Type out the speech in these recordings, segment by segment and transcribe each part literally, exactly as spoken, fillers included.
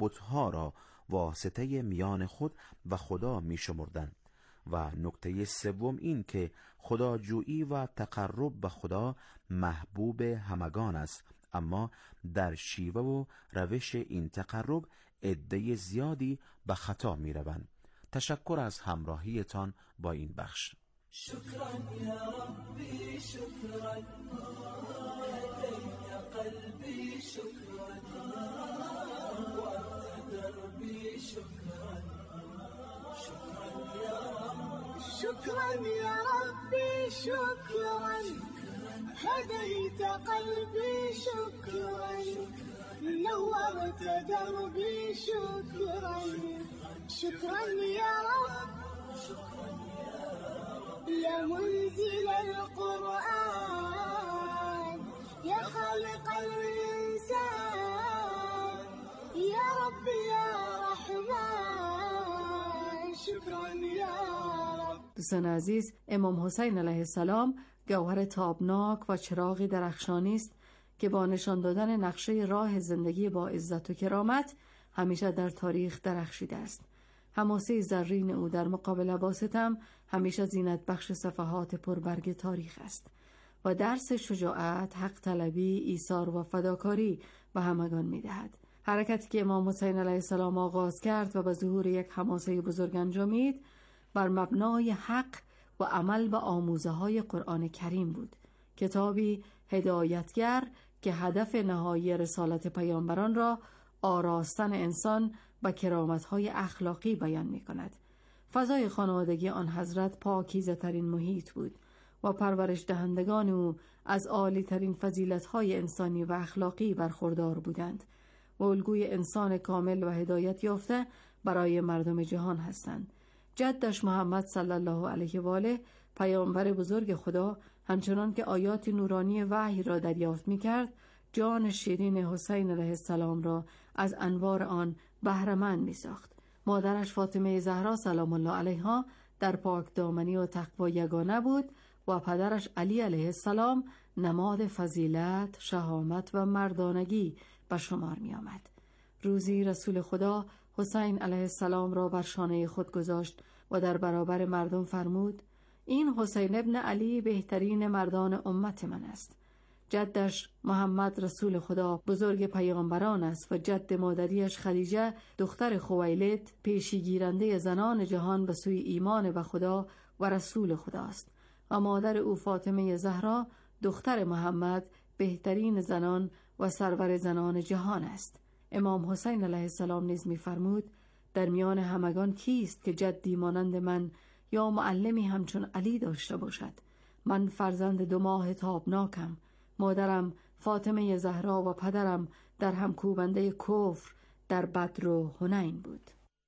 بت‌ها را واسطه میان خود و خدا می شمردند. و نکته سوم این که خداجویی و تقرب به خدا محبوب همگان است، اما در شیوه و روش این تقرب عده زیادی به خطا می روند. تشکر از همراهیتان با این بخش. شکرا یا ربی، شکرا هدیت قلبی، شکرا وقت دربی، شکرا شکرا یا رب، شكرا يا ربي شكرا هديت قلبي شكرا نورت دربي شكرا شكرا يا رب يا منزل القرآن يا خالق الإنسان يا رب يا رحمن شكرا يا رب. دوستان عزیز، امام حسین علیه السلام گوهر تابناک و چراغی درخشانی است که با نشان دادن نقشه راه زندگی با عزت و کرامت همیشه در تاریخ درخشیده است. حماسه زرین او در مقابل با ستم همیشه زینت بخش صفحات پربرگ تاریخ است و درس شجاعت، حق طلبی، ایثار و فداکاری به همگان می دهد. حرکتی که امام حسین علیه السلام آغاز کرد و به ظهور یک حماسه بزرگ انجامید بر مبنای حق و عمل به آموزه های قرآن کریم بود، کتابی هدایتگر که هدف نهایی رسالت پیامبران را آراستن انسان با کرامت‌های اخلاقی بیان می‌کند. فضای خانوادگی آن حضرت پاکیزه ترین محیط بود و پرورش دهندگان او از عالی ترین فضیلت‌های انسانی و اخلاقی برخوردار بودند و الگوی انسان کامل و هدایت یافته برای مردم جهان هستند. جدش محمد صلی الله علیه و آله پیامبر بزرگ خدا همچنان که آیات نورانی وحی را دریافت می‌کرد، جان شیرین حسین علیه السلام را از انوار آن بهره‌مند می‌ساخت. مادرش فاطمه زهرا سلام الله علیها در پاک دامنی و تقوا یگانه بود و پدرش علی علیه السلام نماد فضیلت، شهامت و مردانگی به شمار می‌آمد. روزی رسول خدا حسین علیه السلام را بر شانه خود گذاشت و در برابر مردم فرمود: این حسین ابن علی بهترین مردان امت من است. جدش محمد رسول خدا بزرگ پیامبران است و جد مادریش خدیجه دختر خویلد پیشگیرنده زنان جهان به سوی ایمان به خدا و رسول خداست و مادر او فاطمه زهرا دختر محمد بهترین زنان و سرور زنان جهان است. امام حسین علیه السلام نیز می‌فرمود: در میان همگان کیست که جدی مانند من یا معلمی همچون علی داشته باشد؟ من فرزند دو ماه تابناکم. مادرم فاطمه زهرا و پدرم در همکوبنده کفر در بدر و حنین بود.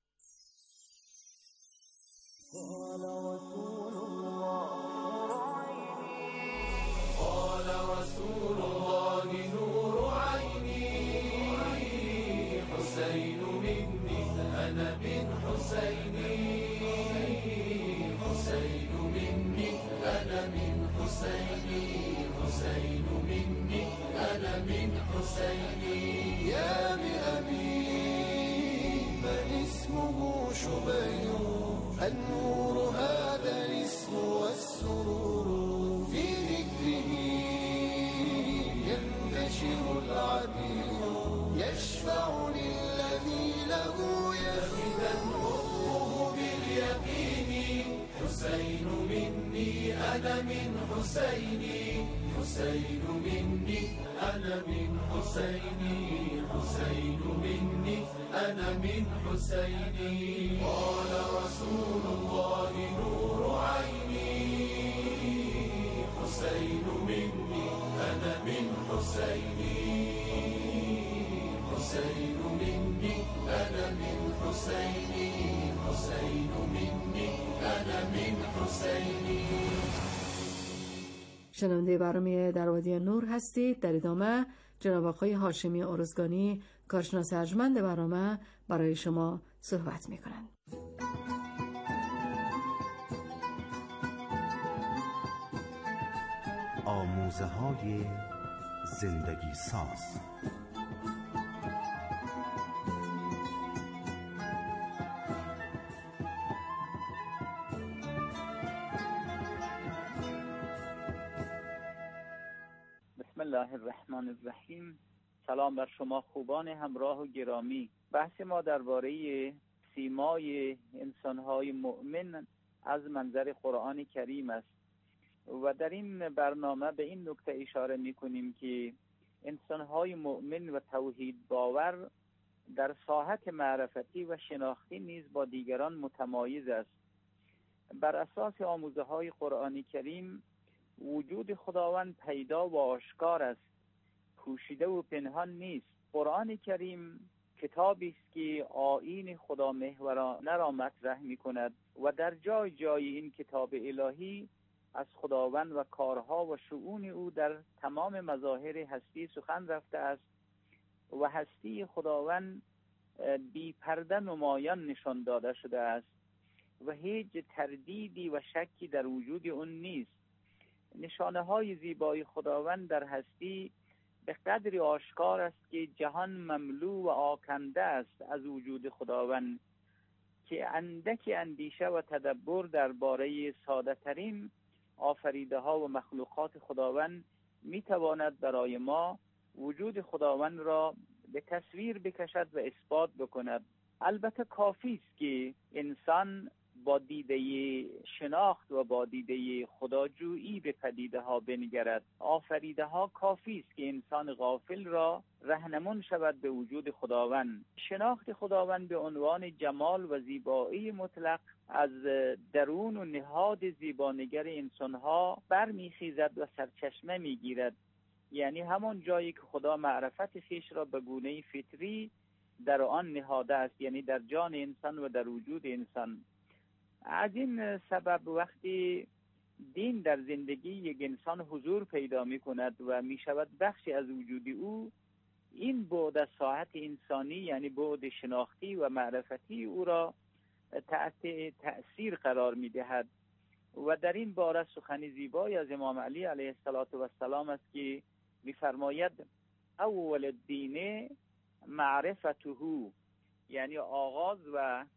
قال رسول الله نور عيني حسين مني أنا من حسيني حسين مني أنا من حسيني حسين مني أنا من حسيني يا بأبي من اسمه شبير النور هذا الاسم والسرور في ذكره ينتشر العبير يشفع للذي له يخدم حبه باليقين حسين مني أنا من حسيني حسين مني أنا من حسيني حسين مني أنا من حسيني قال رسول الله نور عيني حسين مني أنا من حسيني حسين مني أنا من حسيني حسين مني أنا من حسيني. شنونده برنامه در وادی نور هستید. در ادامه جناب آقای هاشمی ارزگانی کارشناس ارجمند برنامه برای شما صحبت می‌کنند. آموزه های زندگی ساز. الله الرحمن الرحیم. سلام بر شما خوبان همراه و گرامی. بحث ما درباره سیمای انسان‌های مؤمن از منظر قرآن کریم است و در این برنامه به این نکته اشاره می‌کنیم که انسان‌های مؤمن و توحید باور در ساحت معرفتی و شناختی نیز با دیگران متمایز است. بر اساس آموزه‌های قرآن کریم وجود خداوند پیدا و آشکار است، پوشیده و پنهان نیست. قرآن کریم کتابی است که آیین خدا محورانه را مطرح می‌کند و در جای جای این کتاب الهی از خداوند و کارها و شؤون او در تمام مظاهر هستی سخن رفته است و هستی خداوند بی پرده نمایان نشان داده شده است و هیچ تردیدی و شکی در وجود اون نیست. نشانه های زیبای خداوند در هستی به قدری آشکار است که جهان مملو و آکنده است از وجود خداوند که اندک اندیشه و تدبر درباره ساده ترین آفریده ها و مخلوقات خداوند می تواند برای ما وجود خداوند را به تصویر بکشد و اثبات بکند. البته کافی است که انسان با دیده شناخت و با دیده خداجویی به پدیده ها بنگرد. آفریده ها کافی است که انسان غافل را رهنمون شود به وجود خداوند. شناخت خداوند به عنوان جمال و زیبایی مطلق از درون و نهاد زیبانگر انسانها برمیخیزد و سرچشمه میگیرد. یعنی همون جایی که خدا معرفت خویش را به گونه فطری در آن نهاده است، یعنی در جان انسان و در وجود انسان. از این سبب وقتی دین در زندگی یک انسان حضور پیدا می کند و می شود بخشی از وجود او، این بعد از ساحت انسانی یعنی بعد شناختی و معرفتی او را تحت تأثیر قرار می دهد. و در این باره سخن زیبای از امام علی علیه السلام است که می فرماید اول الدین معرفته، یعنی آغاز و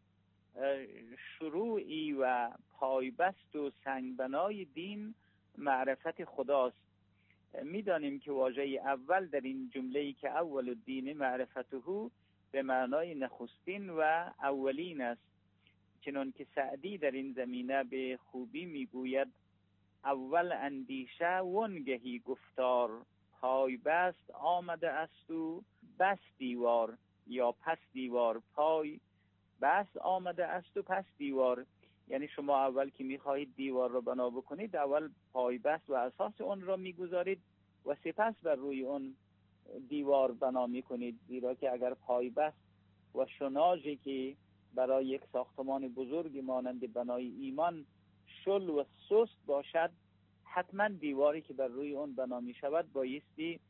شروعی و پایبست و سنگبنای دین معرفت خداست. میدانیم که واژه اول در این جمله‌ای که اول الدین معرفته به معنای نخستین و اولین است، چنان که سعدی در این زمینه به خوبی میگوید اول اندیشه وانگهی گفتار، پایبست آمده است و بس دیوار، یا پس دیوار. پای بس آمده است و پس دیوار، یعنی شما اول که میخواهید دیوار رو بنا بکنید اول پای بست و اساس اون رو میگذارید و سپس بر روی اون دیوار بنا میکنید. زیرا که اگر پای بست و شناژی که برای یک ساختمان بزرگی مانند بنای ایمان شل و سست باشد، حتما دیواری که بر روی اون بنا میشود بایستی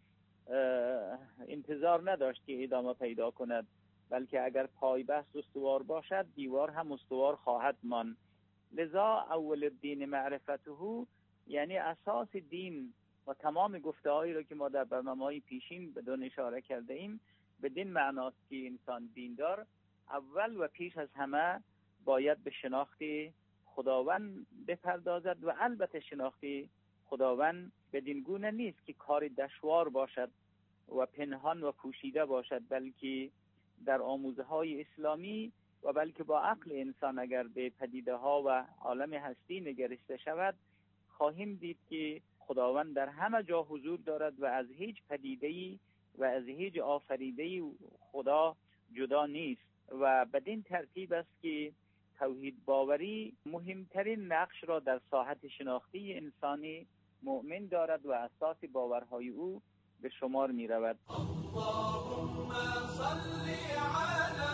انتظار نداشت که ادامه پیدا کند، بلکه اگر پای بست استوار باشد دیوار هم استوار خواهد ماند. لذا اول الدین معرفته یعنی اساس دین و تمام گفته هایی را که ما در برنامه‌های پیشین بدون اشاره کرده ایم بدین معناست که انسان دیندار اول و پیش از همه باید به شناخت خداوند بپردازد و البته شناخت خداوند بدین گونه نیست که کار دشوار باشد و پنهان و پوشیده باشد، بلکه در آموزه های اسلامی و بلکه با عقل انسان اگر به پدیده ها و عالم هستی نگرشته شود خواهیم دید که خداوند در همه جا حضور دارد و از هیچ پدیده‌ای و از هیچ آفریده‌ای خدا جدا نیست. و بدین ترتیب است که توحید باوری مهمترین نقش را در ساحت شناختی انسانی مؤمن دارد و اساس باورهای او به شمار می رود. اللهم صل علی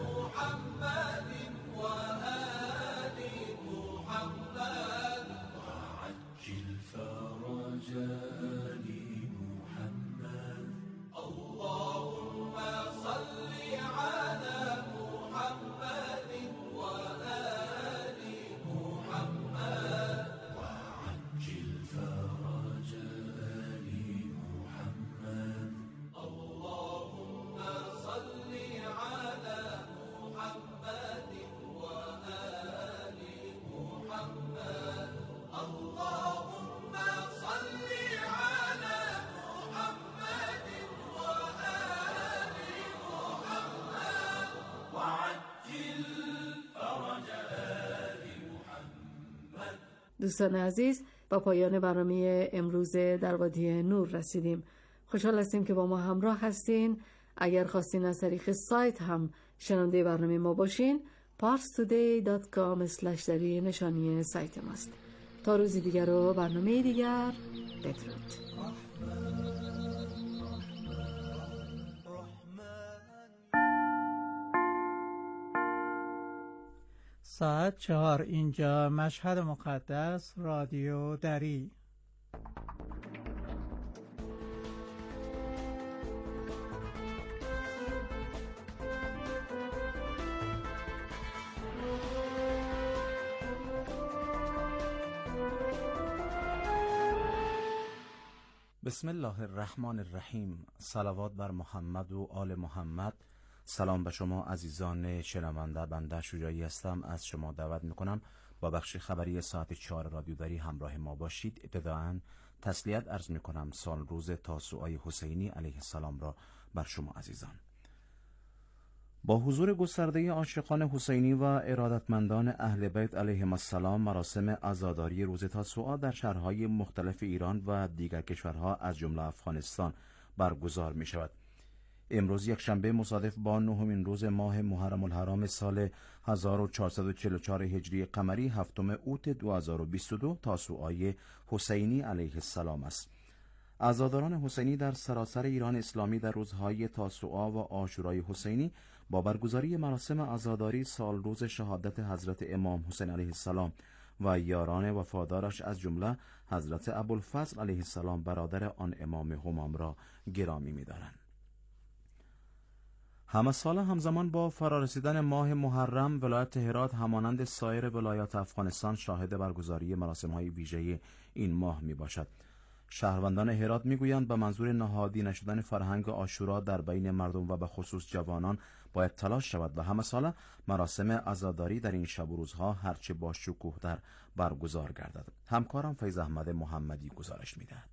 محمد و آل محمد وعجل فرج آل محمد. اللهم صل علی محمد و آل محمد وعجل فرج آل محمد. اللهم صل علی دوستان عزیز، با پایان برنامه امروز در وادی نور رسیدیم. خوشحال هستیم که با ما همراه هستین. اگر خواستین از طریق سایت هم شنونده برنامه ما باشین، پارس تودی دات کام اسلش دری نشانی سایت ماست. تا روزی دیگر و برنامه دیگر، بدرود. ساعت چهار، اینجا مشهد مقدس، رادیو دری. بسم الله الرحمن الرحیم. صلوات بر محمد و آل محمد. سلام به شما عزیزان شنونده. بنده شجاعی هستم. از شما دعوت میکنم با بخش خبری ساعت چهار رادیو دری همراه ما باشید. ابتداً تسلیت عرض میکنم سال روز تاسوعای حسینی علیه السلام را بر شما عزیزان. با حضور گسترده عاشقان حسینی و ارادتمندان اهل بیت علیهم السلام، مراسم عزاداری روز تاسوعا در شهرهای مختلف ایران و دیگر کشورها از جمله افغانستان برگزار می شود. امروز یک شنبه مصادف با نهمین روز ماه محرم الحرام سال هزار و چهارصد و چهل و چهار هجری قمری، هفتم اوت دو هزار و بیست و دو، تاسوعای حسینی علیه السلام است. عزاداران حسینی در سراسر ایران اسلامی در روزهای تاسوعا و عاشورای حسینی با برگزاری مراسم عزاداری سال روز شهادت حضرت امام حسین علیه السلام و یاران وفادارش از جمله حضرت ابوالفضل علیه السلام برادر آن امام همام را گرامی می‌دارند. همه سال همزمان با فرارسیدن ماه محرم، ولایت هرات همانند سایر ولایات افغانستان شاهد برگزاری مراسم‌های ویژه این ماه میباشد. شهروندان هرات میگویند به منظور نهادی نشدن فرهنگ عاشورا در بین مردم و به خصوص جوانان باید تلاش شود و همه ساله مراسم عزاداری در این شب و روزها هرچه با شکوه‌تر برگزار گردد. همکارم فیض احمد محمدی گزارش میدهد.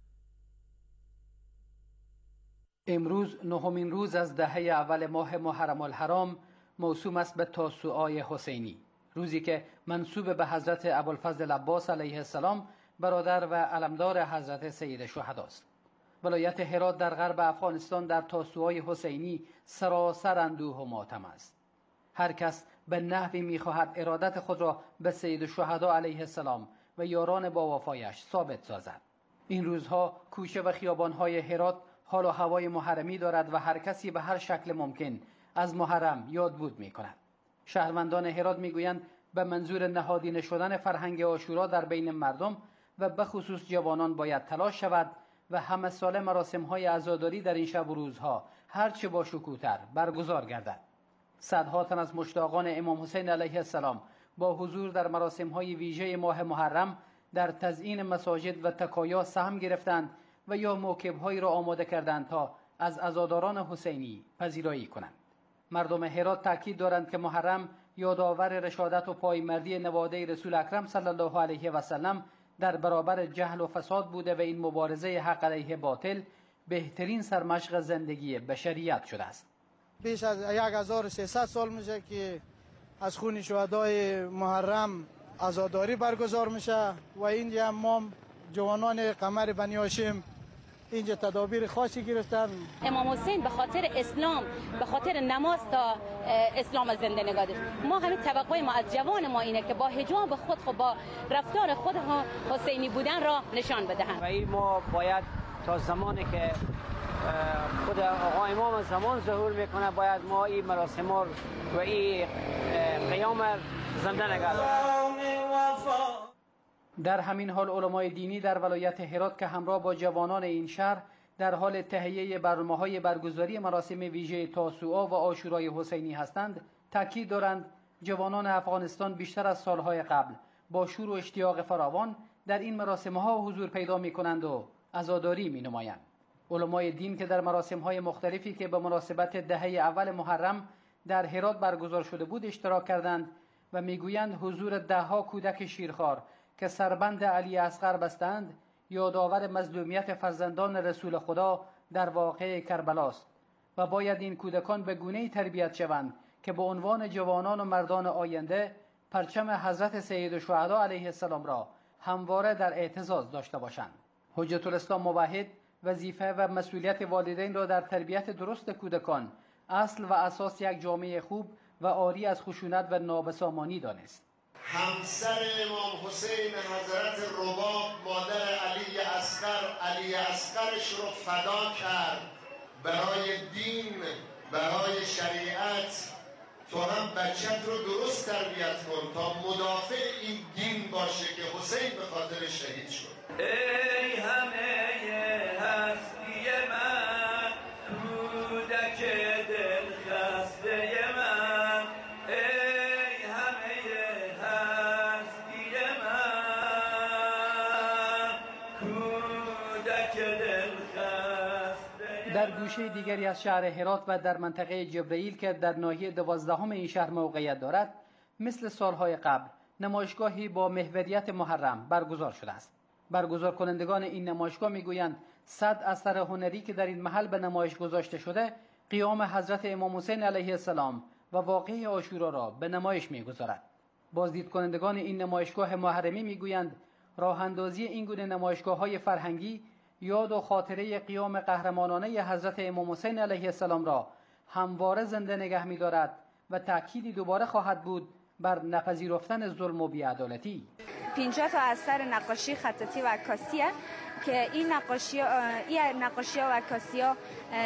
امروز نهمین روز از دهه اول ماه محرم الحرام موسوم است به تاسوعای حسینی، روزی که منسوب به حضرت ابوالفضل عباس علیه السلام برادر و علمدار حضرت سید شهدا است. ولایت هرات در غرب افغانستان در تاسوعای حسینی سراسر اندوه و ماتم است. هر کس به نحوی می‌خواهد ارادت خود را به سید شهدا علیه السلام و یاران با وفایش ثابت سازد. این روزها کوچه و خیابان‌های هرات حال و هوای محرمی دارد و هر کسی به هر شکل ممکن از محرم یاد بود می کند. شهروندان هرات می گویند به منظور نهادینه شدن فرهنگ عاشورا در بین مردم و به خصوص جوانان باید تلاش شود و همه ساله مراسم های عزاداری در این شب و روزها هرچه با شکوه‌تر برگزار گردد. صدها تن از مشتاقان امام حسین علیه السلام با حضور در مراسم های ویژه ماه محرم در تزیین مساجد و تکایا سهم گرفتند و یا موکب‌هایی را آماده کردند تا از عزاداران حسینی پذیرایی کنند. مردم هرات تاکید دارند که محرم یادآور رشادت و پایمردی نواده رسول اکرم صلی الله علیه و سلم در برابر جهل و فساد بوده و این مبارزه حق علیه باطل بهترین سرمشق زندگی بشریت شده است. بیش از هزار و سیصد سال میشه که از خون شهدای محرم عزاداری برگزار میشه و اینجا ما جوانان قمر بنی هاشم اینجا تدابیر خاصی گرفتن. امام حسین به خاطر اسلام، به خاطر نماز تا اسلام زنده نگاه داشت. ما همین توقع ما از جوان ما اینه که با حجاب خود خود با رفتار خود حسینی بودن را نشان بدهند. و این ما باید تا زمانی که خود آقا امام زمان ظهور میکنه باید ما این مراسم و این قیام زنده نگاه داریم. در همین حال علمای دینی در ولایت هرات که همراه با جوانان این شهر در حال تهیه برنامه‌های برگزاری مراسم ویژه تاسوعا و عاشورای حسینی هستند، تاکید دارند جوانان افغانستان بیشتر از سالهای قبل با شور و اشتیاق فراوان در این مراسم‌ها حضور پیدا می‌کنند و عزاداری می‌نمایند. علمای دین که در مراسم‌های مختلفی که به مناسبت دهه اول محرم در هرات برگزار شده بود اشتراک کردند و می‌گویند حضور ده‌ها کودک شیرخوار که سربند علی اصغر بستند یادآور مظلومیت فرزندان رسول خدا در واقعه کربلاست و باید این کودکان به گونه‌ای تربیت شوند که به عنوان جوانان و مردان آینده پرچم حضرت سید شهدا علیه السلام را همواره در اعتزاز داشته باشند. حجت الاسلام موحد وظیفه و مسئولیت والدین را در تربیت درست کودکان اصل و اساس یک جامعه خوب و عاری از خشونت و نابسامانی دانست. همسر امام حسین حضرت رباب مادر علی اصغر علی اصغرش رو فدا کرد برای دین، برای شریعت. تو هم بچت رو درست تربیت کن تا مدافع این دین باشه که حسین به خاطر شهید شد. ای همه هستی من، کودک دل خسته من، ای همه هستی من، کودک دل خسته. در گوشه دیگری از شهر هرات و در منطقه جبرئیل که در ناحیه دوازدهم این شهر موقعیت دارد، مثل سالهای قبل نمایشگاهی با محوریت محرم برگزار شده است. برگزار کنندگان این نمایشگاه میگویند صد اثر هنری که در این محل به نمایش گذاشته شده قیام حضرت امام حسین علیه السلام و واقعه عاشورا را به نمایش میگذارد. بازدید کنندگان این نمایشگاه محرمی میگویند راه اندازی این گونه نمایشگاه‌های فرهنگی یاد و خاطره قیام قهرمانانه حضرت امام حسین علیه السلام را همواره زنده نگه می‌دارد و تأکیدی دوباره خواهد بود بر نپذیرفتن ظلم و بی‌عدالتی. پنجاه تا اثر نقاشی خطاطی و عکاسی که این نقاشی این نقاشی و عکاسی ها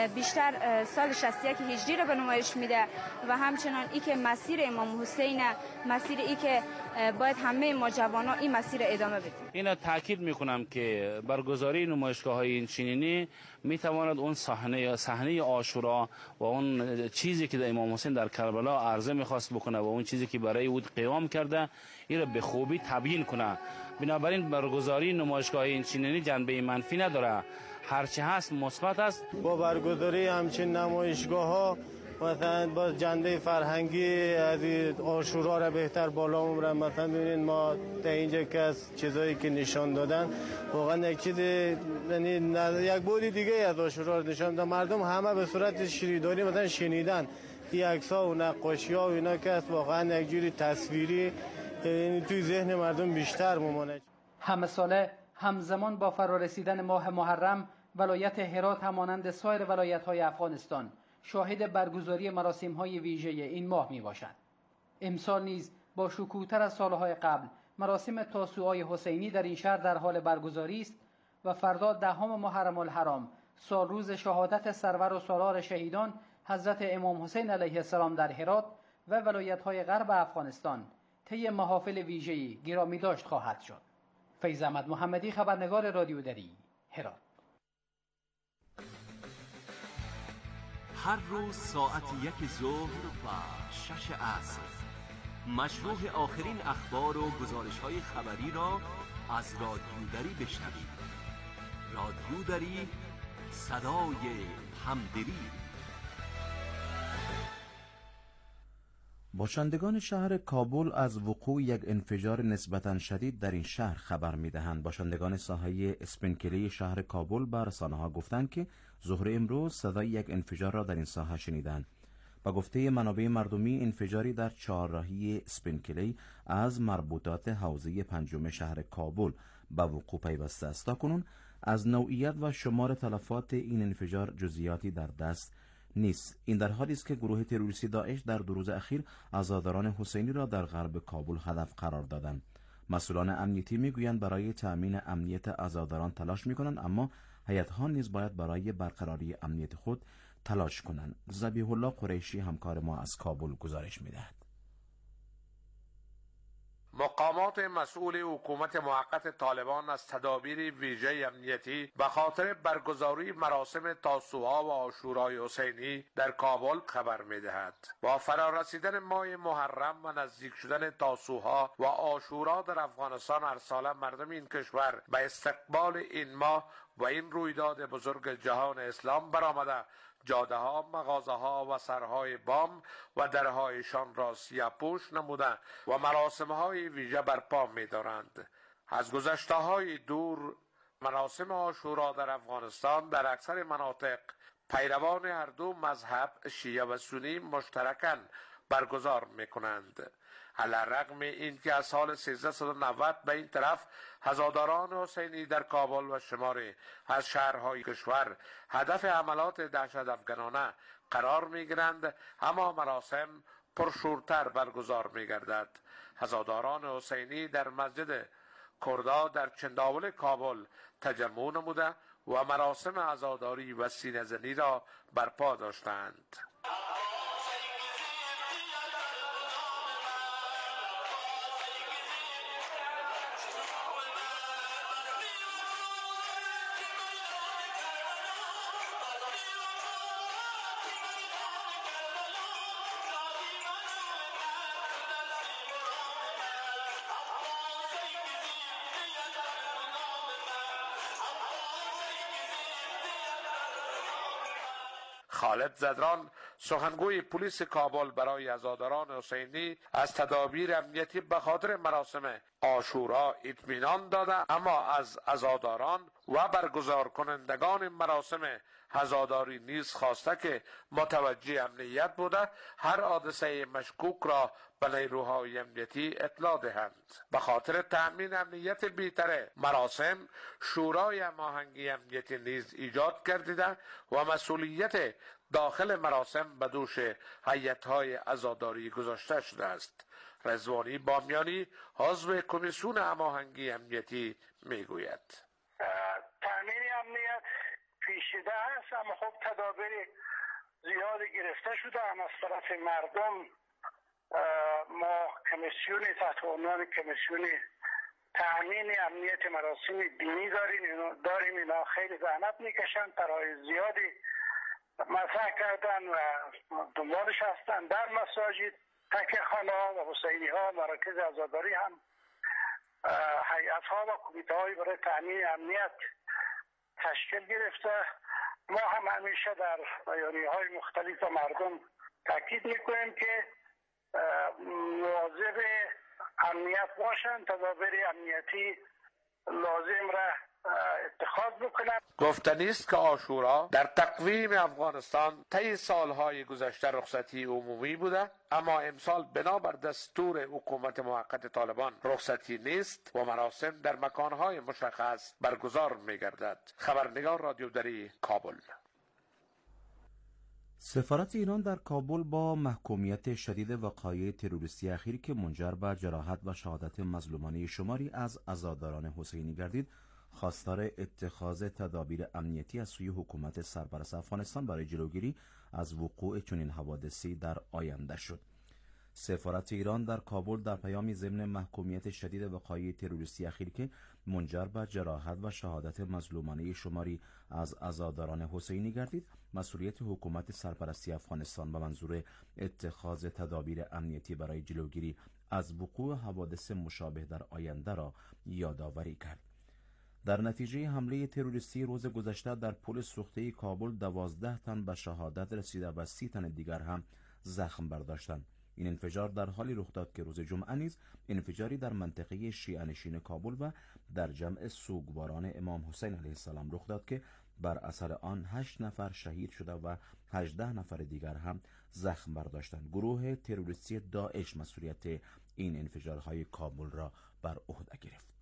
بیشتر سال شصت و یک هجری رو به نمایش میده و همچنان ای که مسیر امام حسین، مسیر ای که باید همه ما جوانا این مسیر ادامه بدیم. اینا تاکید میکنم که برگزاری نمایشگاه های این چنینی میتواند اون صحنه صحنه عاشورا و اون چیزی که امام حسین در کربلا عرضه میخواست بکنه و اون چیزی که برای او قیام کرده این را به خوبی تبیین کنه. بنابراین برگزاری نمایشگاه این چنینی جنبه منفی نداره، هرچی هست مثبت است. با برگزاری همچین نمایشگاه ها مثلا با جنبه فرهنگی از عاشورا را بهتر بالا میبرن. مثلا ببینید ما در اینجا که از چیزایی که نشان دادن واقعا یک چیز، یعنی یک بودی دیگه از عاشورا رو نشان دادن. مردم همه به صورت شنیداری مثلا شنیدن این عکس‌ها و نقاشی‌ها و اینا که است واقعا یک جوری تصویری، یعنی توی ذهن مردم بیشتر ممانه. همه ساله همزمان با فرارسیدن ماه محرم ولایت هرات همانند سایر ولایت‌های افغانستان شاهد برگزاری مراسم‌های ویژه این ماه میباشد. امسال نیز با شکوه‌تر از سالهای قبل مراسم تاسوعای حسینی در این شهر در حال برگزاری است و فردا دهم محرم الحرام سال روز شهادت سرور و سالار شهیدان حضرت امام حسین علیه السلام در هرات و ولایت‌های غرب افغانستان طی محافل ویژه‌ای گرامی داشت خواهد شد. فیض احمد محمدی، خبرنگار رادیو دری، هرات. هر روز ساعت یک ظهر و شش عصر مشروع آخرین اخبار و گزارش‌های خبری را از رادیو دری بشنوید. رادیو دری، صدای همدلی. باشندگان شهر کابل از وقوع یک انفجار نسبتاً شدید در این شهر خبر می‌دهند. باشندگان ساحه اسپنکلی شهر کابل به رسانه‌ها گفتند که ظهر امروز صدای یک انفجار را در این ساحه شنیدند. با گفته منابع مردمی انفجاری در چهارراهی اسپنکلی از مربوطات حوزه پنجم شهر کابل به وقوع پیوسته است. تاکنون از نوعیت و شمار تلفات این انفجار جزئیاتی در دست نیست. این در حالی است که گروه تروریستی داعش در دو روز اخیر عزاداران حسینی را در غرب کابل هدف قرار دادند. مسئولان امنیتی میگویند برای تأمین امنیت عزاداران تلاش میکنند، اما هیئت‌ها نیز باید برای برقراری امنیت خود تلاش کنند. ذبیح الله قریشی همکار ما از کابل گزارش میدهد. مقامات مسئول حکومت موقت طالبان از تدابیر ویژه امنیتی به خاطر برگزاری مراسم تاسوعا و عاشورای حسینی در کابل خبر می‌دهد. با فرارسیدن ماه محرم و نزدیک شدن تاسوعا و عاشورا در افغانستان، هر ساله مردم این کشور به استقبال این ماه و این رویداد بزرگ جهان اسلام برآمده جاده ها، مغازه ها و سرهای بام و درهایشان را سیاه‌پوش نموده و مراسم های ویژه برپا می دارند. از گذشته های دور مراسم عاشورا در افغانستان در اکثر مناطق پیروان هر دو مذهب شیعه و سنی مشترکاً برگزار میکنند. علیرغم اینکه از سال سیزده و نود به این طرف عزاداران حسینی در کابل و شماری از شهرهای کشور هدف حملات دهشت افکنانه قرار میگیرند، اما مراسم پرشورتر برگزار میگردد. عزاداران حسینی در مسجد کردا در چنداول کابل تجمع نموده و مراسم عزاداری و سینه زنی را برپا داشتند. خالد زدران سخنگوی پلیس کابل برای عزاداران حسینی از تدابیر امنیتی به خاطر مراسم عاشورا اطمینان داده، اما از عزاداران و برگزار کنندگان مراسم عزاداری نیز خواسته که متوجه امنیت بوده هر حادثه مشکوک را به نیروهای امنیتی اطلاع دهند. به خاطر تأمین امنیت بیشتر مراسم، شورای هماهنگی امنیتی نیز ایجاد گردیده و مسئولیت داخل مراسم به دوش هیئت‌های عزاداری گذاشته شده است. رضوانی بامیانی عضو کمیسیون هماهنگی امنیتی میگوید تأمین امنیت پیچیده است، اما خب تدابیر زیادی گرفته شده هم از طرف مردم. ما کمیسیونی تحت عنوان کمیسیون تأمین امنیت مراسم دینی داریم داریم اینا خیلی زحمت میکشن، طرحهای زیادی مطرح کردن و دنبالش هستن. در مساجد، تکیه خانه ها و حسینی ها، مراکز عزاداری هم هیئت ها و کمیته های برای تأمین امنیت تشکیل گرفته. ما هم همیشه در بیانیه های مختلف و مردم تاکید میکنیم که مواظب امنیت باشن، تدابیر امنیتی لازم را اتخاذ بکنند. گفتنی است که عاشورا در تقویم افغانستان طی سالهای گذشته رخصتی عمومی بوده، اما امسال بنابر دستور حکومت موقت طالبان رخصتی نیست و مراسم در مکانهای مشخص برگزار می‌گردد. خبرنگار رادیو دری، کابل. سفارت ایران در کابل با محکومیت شدید وقایع تروریستی اخیر که منجر به جراحت و شهادت مظلومانه شماری از عزاداران حسینی گردید، خواستار اتخاذ تدابیر امنیتی از سوی حکومت سرپرست افغانستان برای جلوگیری از وقوع چنین حوادثی در آینده شد. سفارت ایران در کابل در پیامی ضمن محکومیت شدید وقایع تروریستی اخیر که منجر به جراحت و شهادت مظلومانه شماری از عزاداران حسینی گردید، مسئولیت حکومت سرپرستی افغانستان به منظور اتخاذ تدابیر امنیتی برای جلوگیری از وقوع حوادث مشابه در آینده را یادآوری کرد. در نتیجه حمله تروریستی روز گذشته در پل سوخته کابل دوازده تن به شهادت رسیده و سی تن دیگر هم زخم برداشتند. این انفجار در حالی رخ داد که روز جمعه نیز انفجاری در منطقه شیعه نشین کابل و در جمع سوگواران امام حسین علیه السلام رخ داد که بر اثر آن هشت نفر شهید شده و هجده نفر دیگر هم زخم برداشتند. گروه تروریستی داعش مسئولیت این انفجارهای کابل را بر عهده گرفت.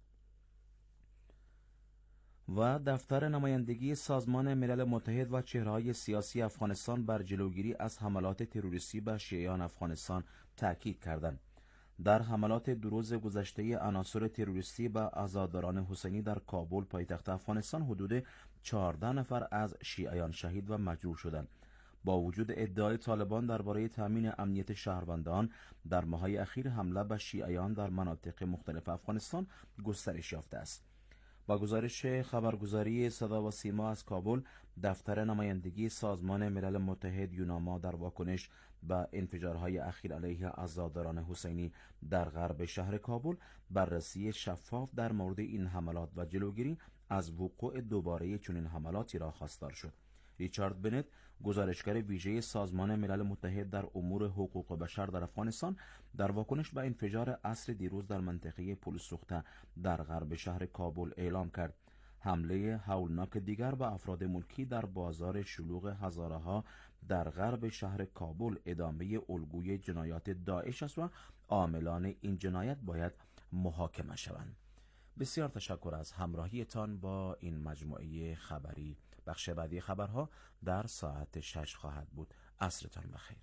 و دفتر نمایندگی سازمان ملل متحد و چهره‌های سیاسی افغانستان بر جلوگیری از حملات تروریستی به شیعیان افغانستان تاکید کردند. در حملات دو روز گذشته عناصر تروریستی به عزاداران حسینی در کابل پایتخت افغانستان حدود چهارده نفر از شیعیان شهید و مجروح شدند. با وجود ادعای طالبان درباره تامین امنیت شهروندان، در ماه‌های اخیر حمله به شیعیان در مناطق مختلف افغانستان گسترش یافته است. با گزارش خبرگزاری صدا و سیما از کابل، دفتر نمایندگی سازمان ملل متحد یوناما در واکنش به انفجارهای اخیر علیه عزاداران حسینی در غرب شهر کابل بررسی شفاف در مورد این حملات و جلوگیری از وقوع دوباره چنین حملاتی را خواستار شد. ریچارد بنت، گزارشگر ویژه سازمان ملل متحد در امور حقوق بشر در افغانستان، در واکنش به انفجار عصر دیروز در منطقه پل سوخته در غرب شهر کابل اعلام کرد حمله هولناک دیگر به افراد ملکی در بازار شلوغ هزاره‌ها در غرب شهر کابل ادامه الگوی جنایات داعش است و عاملان این جنایت باید محاکمه شوند. بسیار تشکر از همراهیتان با این مجموعه خبری. بخش بعدی خبرها در ساعت شش خواهد بود. عصرتان بخیر.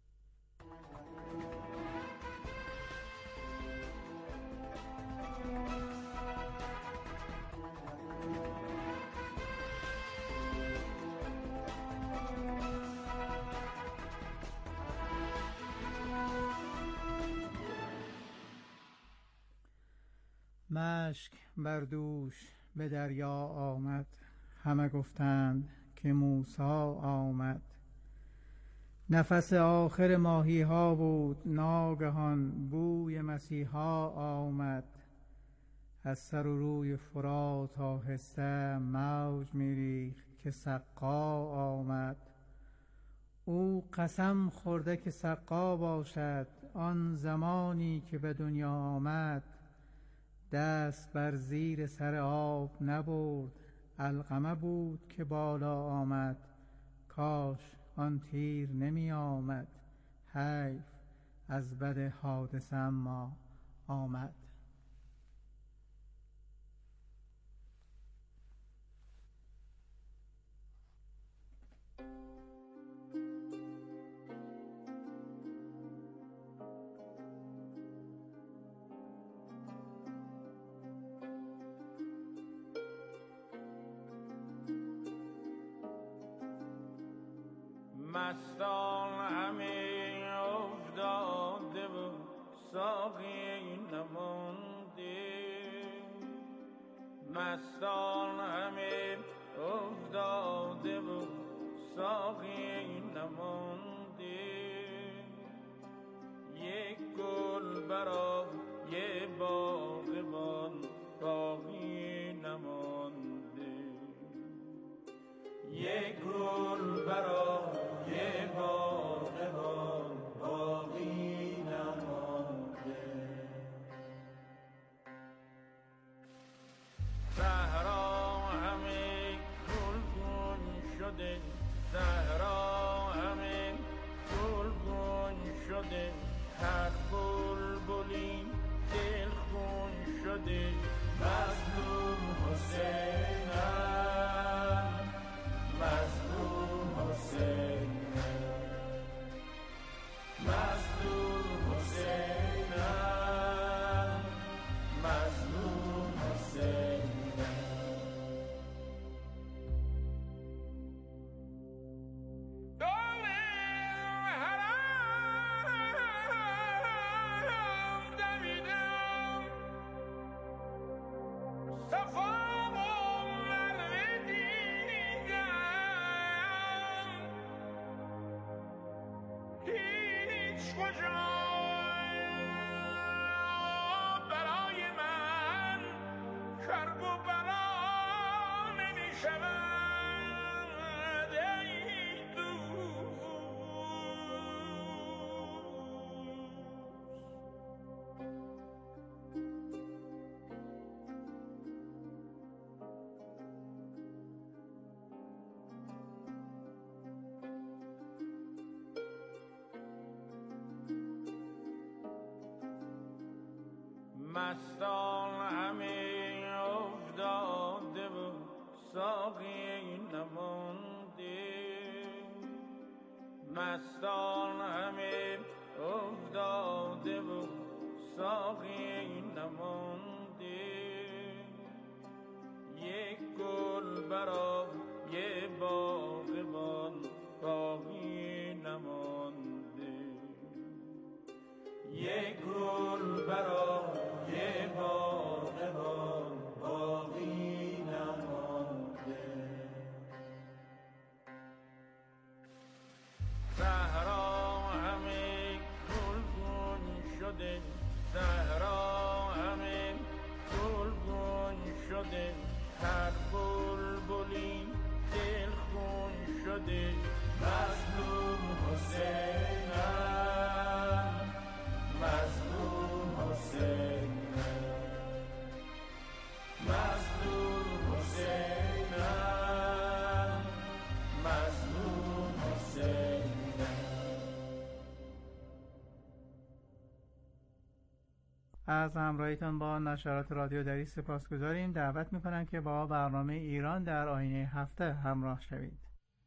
مشک بر دوش به دریا آمد، همه گفتند که موسی آمد. نفس آخر ماهی ها بود، ناگهان بوی مسیحا آمد. از سر و روی فرات آهسته موج میریخت که سقا آمد. او قسم خورده که سقا باشد، آن زمانی که به دنیا آمد. دست بر زیر سر آب نبرد، علقمه بود که بالا آمد. کاش آن تیر نمی آمد، حیف از بد حادثه اما آمد. مستان همه افتاده و ساقی نمانده، مستان همه افتاده و ساقی نمانده. یک گل برای باغبان باقی نمانده، یک گل برای یه باغبان باقی نمانده. صحرا همه گلگون شده، صحرا همه گلگون شده. هر بلبلی دلخون شده. مظلوم حسینم، مظلوم حسین، مظلوم حسینم، مظلوم حسینم. دم حرام دویدم، صفا و مروه دیدم. هیچ کجا برای من کرب و بلا نمی شود. ای دوست، مستان همه افتاده و ساقی نمانده، مستان همه افتاده و ساقی نمانده. یک گل برای باغبان باقی نمانده، یک گل برای باغبان باقی نمانده. صحرا همه گلگون شده، صحرا همه گلگون شده. هر بلبلی دلخون شده. مظلوم حسینم، مظلوم حسینم، مظلوم حسینم، مظلوم حسینم. از همراهیتان با نشرات رادیو دری سپاسگزاریم. دعوت میکنم که با برنامه ایران در آینه هفته همراه شوید.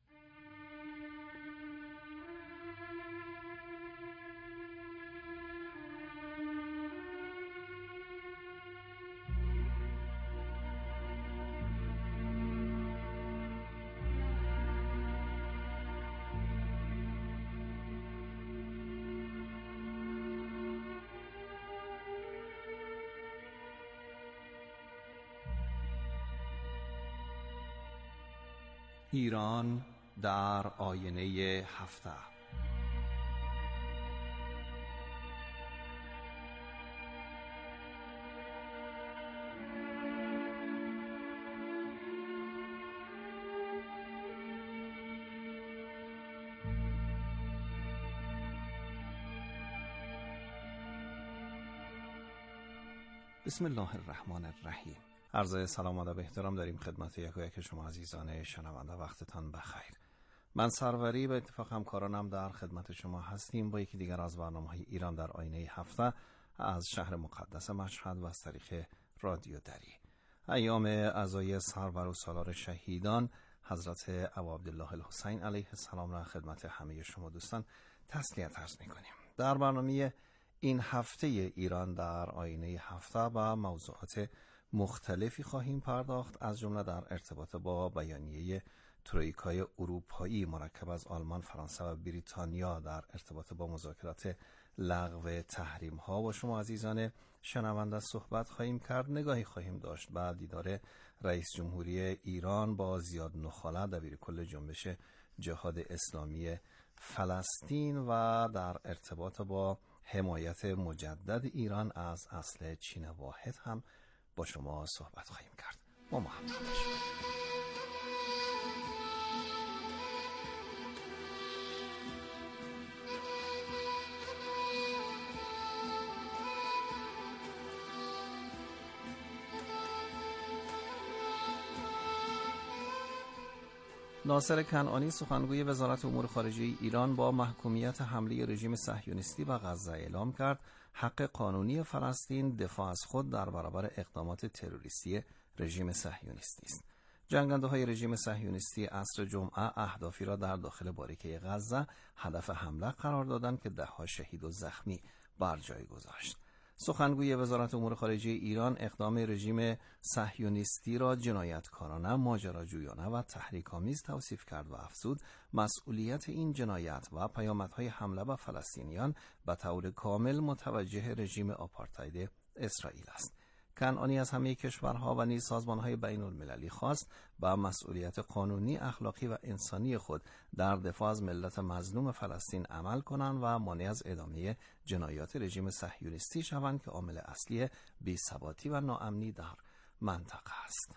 ایران در آینه هفته. بسم الله الرحمن الرحیم. عرض سلام و ادب احترام داریم خدمت یک و یک شما عزیزان شنونده. وقتتان بخیر. من سروری به اتفاق همکارانم در خدمت شما هستیم با یکی دیگر از برنامه‌های ایران در آینه هفته از شهر مقدس مشهد و از طریق رادیو دری. ایام عزای سرور و سالار شهیدان حضرت ابا عبدالله الحسین علیه السلام را خدمت همه شما دوستان تسلیت عرض می‌کنیم. در برنامه این هفته ایران در آینه هفته و موضوعات مختلفی خواهیم پرداخت، از جمله در ارتباط با بیانیه ترویکای اروپایی مرکب از آلمان، فرانسه و بریتانیا در ارتباط با مذاکرات لغو تحریم ها با شما عزیزان شنونده صحبت خواهیم کرد. نگاهی خواهیم داشت بعد دیدار رئیس جمهوری ایران با زیاد نخاله دبیر کل جنبش جهاد اسلامی فلسطین و در ارتباط با حمایت مجدد ایران از اصل چین واحد هم با شما صحبت خواهیم کرد. با ما همراه باشید. ناصر کنعانی سخنگوی وزارت امور خارجه ایران با محکومیت حمله رژیم صهیونیستی به غزه اعلام کرد حق قانونی فلسطین دفاع از خود در برابر اقدامات تروریستی رژیم صهیونیستی است. جنگنده‌های رژیم صهیونیستی عصر جمعه اهدافی را در داخل باریکه غزه هدف حمله قرار دادند که ده‌ها شهید و زخمی بر جای گذاشت. سخنگوی وزارت امور خارجه ایران اقدام رژیم صهیونیستی را جنایتکارانه، ماجراجویانه و تحریک‌آمیز توصیف کرد و افزود مسئولیت این جنایت و پیامدهای حمله به فلسطینیان به طور کامل متوجه رژیم آپارتاید اسرائیل است. کنعانی از همه کشورها و نیز سازمان‌های بین‌المللی خواست با مسئولیت قانونی، اخلاقی و انسانی خود در دفاع از ملت مظلوم فلسطین عمل کنند و مانع از ادامه جنایات رژیم صهیونیستی شوند که عامل اصلی بی‌ثباتی و ناامنی در منطقه است.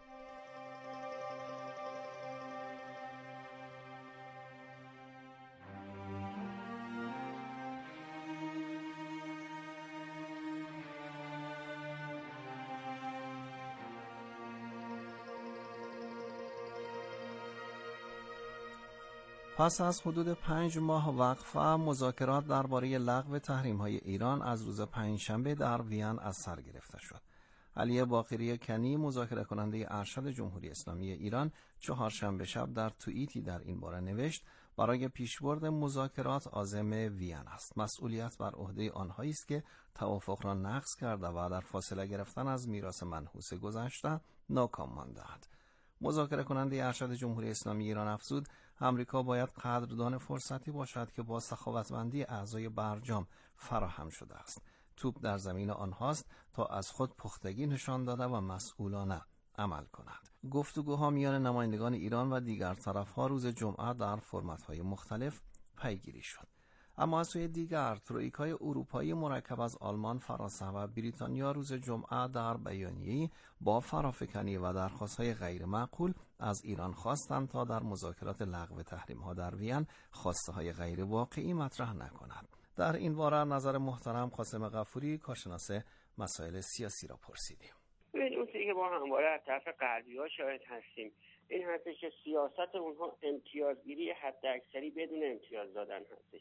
پس از حدود پنج ماه وقفه، مذاکرات درباره لغو تحریم‌های ایران از روز پنجشنبه در وین از سر گرفته شد. علی باقری کنی، مذاکره کننده ارشد جمهوری اسلامی ایران، چهارشنبه شب در توییتی در این باره نوشت: برای پیشبرد مذاکرات عازم وین است. مسئولیت بر عهده آنهایی است که توافق را نقض کرده و در فاصله گرفتن از میراث منحوس گذشته ناکام مانده‌اند. مذاکره کننده ارشد جمهوری اسلامی ایران افزود امریکا باید قدردان فرصتی باشد که با سخاوتمندی اعضای برجام فراهم شده است. توپ در زمین آنهاست تا از خود پختگی نشان داده و مسئولانه عمل کند. گفتگوها میان نمایندگان ایران و دیگر طرف‌ها روز جمعه در فرمت‌های مختلف پیگیری شد. اما از سوی دیگر ترویکای اروپایی مرکب از آلمان، فرانسه و بریتانیا روز جمعه در بیانیه‌ای با فرافکنی و درخواست‌های غیر معقول از ایران خواستند تا در مذاکرات لغو تحریم‌ها در وین خواسته‌های غیر واقعی مطرح نکند. در این باره نظر محترم قاسم غفوری، کارشناس مسائل سیاسی را پرسیدیم. ببین اون چیزی که ما همواره از طرف غربی‌ها شاهد هستیم این هستش که سیاست اونها امتیازگیری حداکثری بدون امتیاز دادن هستش.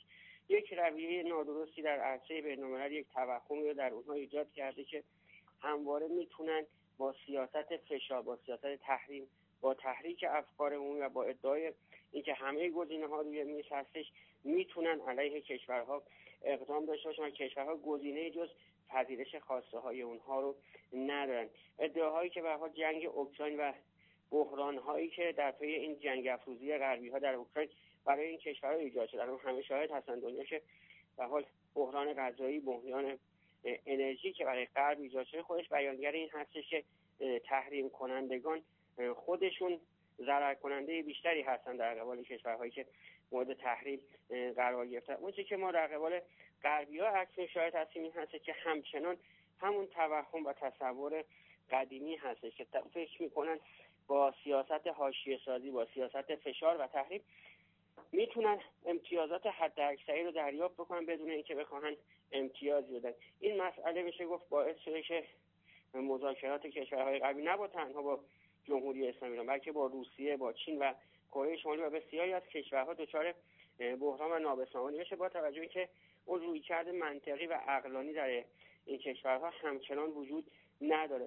یک رویه نادرستی در عرصه بین‌الملل، یک توهمی رو در اونها ایجاد کرده که همواره میتونن با سیاست فشار، با سیاست تحریم، با تحریک افکار عمومی و با ادعای اینکه همه گزینه‌ها روی میز هستش میتونن علیه کشورها اقدام داشته باشن و کشورها گزینه جز پذیرش خواسته های اونها رو ندارن. ادعاهایی که به هر حال جنگ اوکراین و بحران‌هایی که در پی این جنگ افروزی غربی‌ها در اوکراین برای این کشورها ایجاد شده، الان همه شاهد هستن دنیا که به حال بحران غذایی، بحران انرژی که برای غرب ایجاد شده خودش بیانگر این هستش که تحریم کنندگان خودشون ضرر کننده بیشتری هستن در قبال کشورهایی که مورد تحریم قرار گرفتن. اون چیزی که ما در قبال غربی‌ها اکنون شاهد هستیم این هست که همچنان همون توهم و تصور قدیمی هستش که فکر میکنن با سیاست حاشیه سازی، با سیاست فشار و تحریم میتونن امتیازات حداکثری رو دریافت بکنن بدون اینکه بخواهن امتیازی بدن. این مسئله میشه گفت باعث شده که مذاکرات کشورهای غربی نه با تنها با جمهوری اسلامی ایران بلکه با روسیه، با چین و کره شمالی و بسیاری از کشورها دچار بحران و نابسامانی بشه، با توجه که اون رویکرد منطقی و عقلانی در این کشورها همچنان وجود نداره.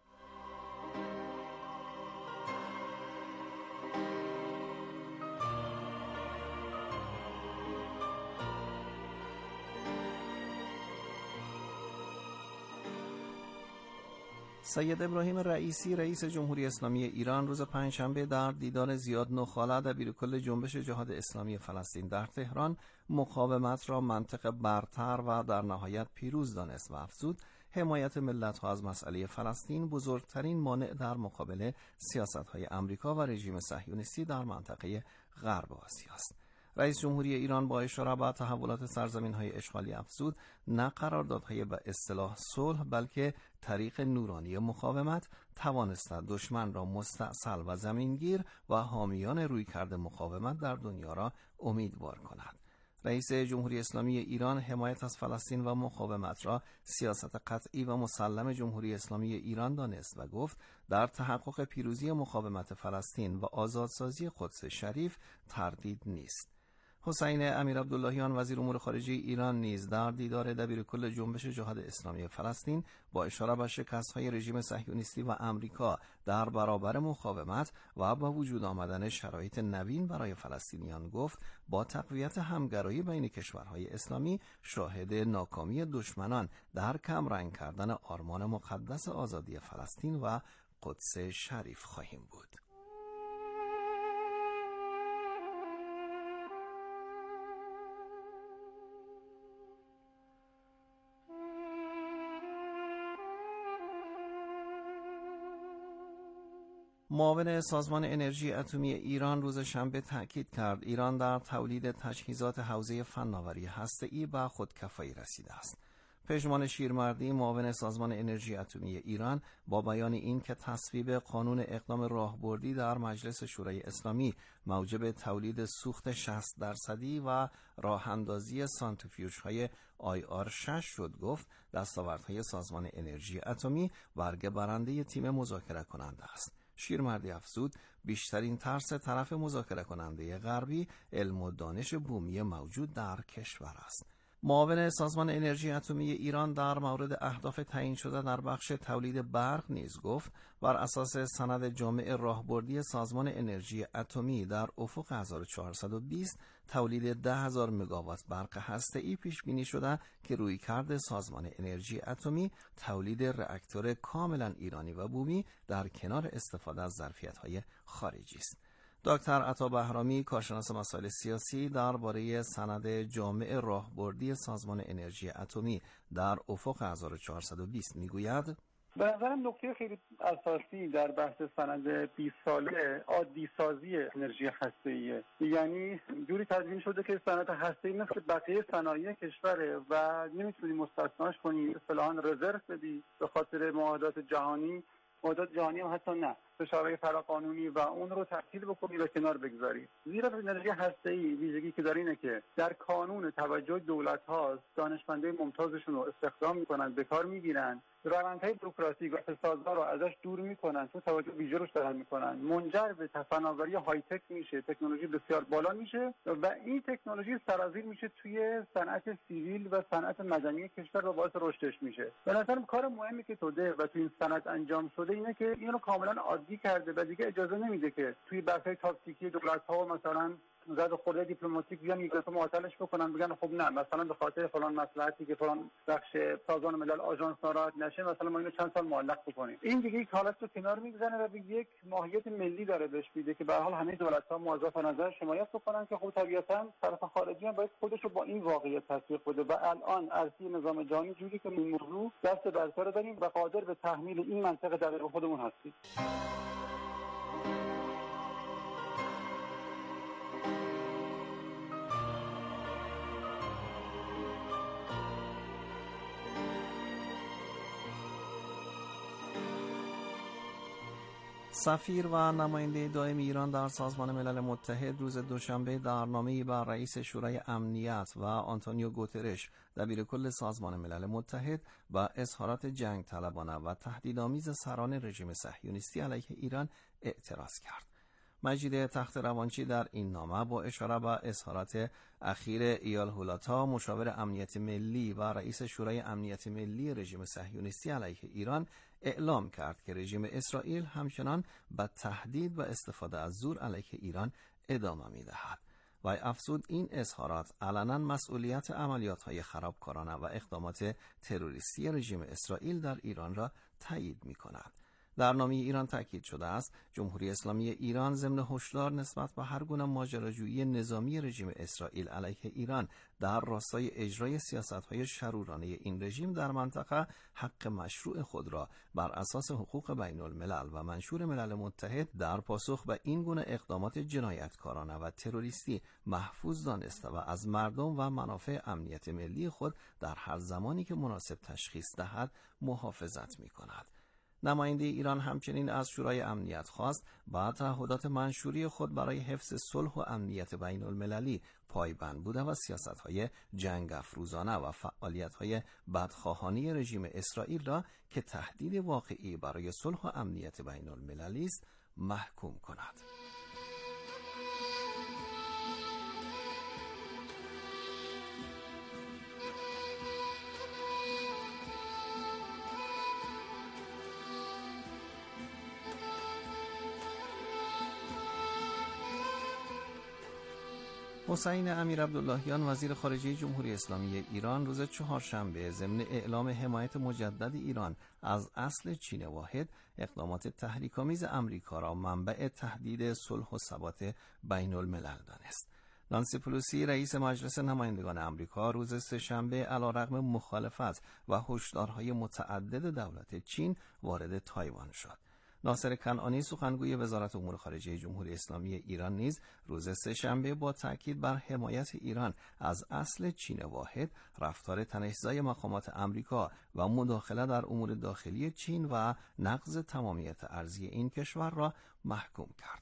سید ابراهیم رئیسی رئیس جمهوری اسلامی ایران روز پنجشنبه در دیدار زیاد نخاله دبیرکل جنبش جهاد اسلامی فلسطین در تهران مقاومت را منطق برتر و در نهایت پیروز دانست و افزود حمایت ملت‌ها از مسئله فلسطین بزرگترین مانع در مقابل سیاست‌های آمریکا و رژیم صهیونیستی در منطقه غرب آسیا است. رئیس جمهوری ایران با اشاره به تحولات سرزمین‌های اشغالی افزود نه قراردادهای به اصطلاح صلح بلکه طریق نورانی مقاومت توانسته دشمن را مستأصل و زمینگیر و حامیان رویکرد مقاومت در دنیا را امیدوار کند. رئیس جمهوری اسلامی ایران حمایت از فلسطین و مقاومت را سیاست قطعی و مسلم جمهوری اسلامی ایران دانست و گفت در تحقق پیروزی مقاومت فلسطین و آزادسازی قدس شریف تردید نیست. حسین امیرعبداللهیان وزیر امور خارجه ایران نیز در دیدار دبیرکل جنبش جهاد اسلامی فلسطین با اشاره به شکست‌های رژیم صهیونیستی و آمریکا در برابر مقاومت و با وجود آمدن شرایط نوین برای فلسطینیان گفت با تقویت همگرایی بین کشورهای اسلامی شاهد ناکامی دشمنان در کمرنگ کردن آرمان مقدس آزادی فلسطین و قدس شریف خواهیم بود. معاون سازمان انرژی اتمی ایران روز شنبه تاکید کرد ایران در تولید تجهیزات حوزه فناوری هسته‌ای به خودکفایی رسیده است. پژمان شیرمردی معاون سازمان انرژی اتمی ایران با بیان این که تصویب قانون اقدام راهبردی در مجلس شورای اسلامی موجب تولید سوخت شصت درصدی و راه اندازی سانتریفیوژهای آی آر شش شد گفت دستاوردهای سازمان انرژی اتمی برگ برنده تیم مذاکره کننده است. شیرمردی افزود بیشترین ترس طرف مذاکره کننده غربی علم و دانش بومی موجود در کشور است. معاون سازمان انرژی اتمی ایران در مورد اهداف تعیین شده در بخش تولید برق نیز گفت بر اساس سند جامع راهبردی سازمان انرژی اتمی در افق هزار و چهارصد و بیست تولید ده هزار مگاوات برق هسته‌ای پیش بینی شده که رویکرد سازمان انرژی اتمی تولید راکتور کاملا ایرانی و بومی در کنار استفاده از ظرفیت‌های خارجی است. دکتر عطا بهرامی کارشناس مسائل سیاسی درباره سند جامع راهبردی سازمان انرژی اتمی در افق هزار و چهارصد و بیست میگوید به نظرم نکته خیلی اساسی در بحث سند بیست ساله عادی سازی انرژی هسته‌ایه، یعنی جوری تدوین شده که صنعت هسته‌ای مثل بقیه صنایع کشوره و نمیتونی مستثناش کنی، اصطلاحاً رزرو بدی به خاطر معاهدات جهانی، معاهدات جهانی هم حتی نه. فشارهای فراقانونی و اون رو تعطیل بکنید و کنار بگذارید. زیرا انرژی هسته‌ای ویژگی که داره اینه که در کانون توجه دولت‌ها دانشمندای ممتازشون رو استخدام می‌کنن، به کار می‌گیرن، روندهای بوروکراتیک و فسادها رو ازش دور می‌کنن، تو توجه ویژه روش دارن می‌کنن، منجر به فناوری های تک میشه، تکنولوژی بسیار بالا میشه و این تکنولوژی سرازیر میشه توی صنعت سیویل و صنعت مدنی کشور و باعث رشدش میشه. به نظرم کار مهمی که توده و توی این صنعت انجام شده اینه که اینو کاملا عادی کرده و دیگه اجازه نمیده که توی بحث‌های تاکتیکی دولت‌ها مثلا زاد خورده دیپلماتیک بیان یک دفعه معطلش بکنن، بگن خب نه مثلا به خاطر فلان مصلحتی که فلان بخش سازمان ملل آژانس ناراحت نشه مثلا ما اینو چند سال معلق بکنیم. این دیگه یک حالت رو کنار میگذاره و به یک ماهیت ملی داره بهش میده که به هر حال همه دولت‌ها موظف نظر حمایت بکنن که خب طبیعتاً طرف خارجی هم باید خودش رو با این واقعیت تطبیق بده و الان عرصه نظام جهانی جوری که این موضوع دست بر کار داریم و قادر به تحمیل این منطقه در خودمون هستیم. سفیر و نماینده دائم ایران در سازمان ملل متحد روز دوشنبه در نامه‌ای بر رئیس شورای امنیت و آنتونیو گوترش دبیر کل سازمان ملل متحد و اظهارات جنگ طلبانه و تهدیدآمیز سران رژیم صهیونیستی علیه ایران اعتراض کرد. مجید تخت روانچی در این نامه با اشاره به اظهارات اخیر ایال هولاتا مشاور امنیت ملی و رئیس شورای امنیت ملی رژیم صهیونیستی علیه ایران اعلام کرد که رژیم اسرائیل همچنان به تهدید و استفاده از زور علیه ایران ادامه می‌دهد. و افزود این اظهارات علنا مسئولیت عملیات‌های خرابکارانه و اقدامات تروریستی رژیم اسرائیل در ایران را تایید می‌کند. در نامه ایران تاکید شده است جمهوری اسلامی ایران ضمن هشدار نسبت به هر گونه ماجراجویی نظامی رژیم اسرائیل علیه ایران در راستای اجرای سیاست‌های شرورانه این رژیم در منطقه حق مشروع خود را بر اساس حقوق بین الملل و منشور ملل متحد در پاسخ به این گونه اقدامات جنایتکارانه و تروریستی محفوظ دانسته و از مردم و منافع امنیت ملی خود در هر زمانی که مناسب تشخیص دهد محافظت می‌کند. نماینده ایران همچنین از شورای امنیت خواست با تعهدات منشوری خود برای حفظ صلح و امنیت بین المللی پایبند بوده و سیاست‌های جنگ افروزانه و فعالیت‌های بدخواهانه رژیم اسرائیل را که تهدید واقعی برای صلح و امنیت بین المللی است محکوم کند. حسین امیر عبداللهیان وزیر خارجه جمهوری اسلامی ایران روز چهارشنبه ضمن اعلام حمایت مجدد ایران از اصل چین واحد اقدامات تحریک‌آمیز امریکا را منبع تهدید صلح و ثبات بین الملل دانست. نانسی پلوسی رئیس مجلس نمایندگان امریکا روز سه‌شنبه علیرغم مخالفت و هشدارهای متعدد دولت چین وارد تایوان شد. ناصر کنعانی سخنگوی وزارت امور خارجه جمهوری اسلامی ایران نیز روز سه‌شنبه با تاکید بر حمایت ایران از اصل چین واحد رفتار تنش‌زای مقامات امریکا و مداخله در امور داخلی چین و نقض تمامیت ارضی این کشور را محکوم کرد.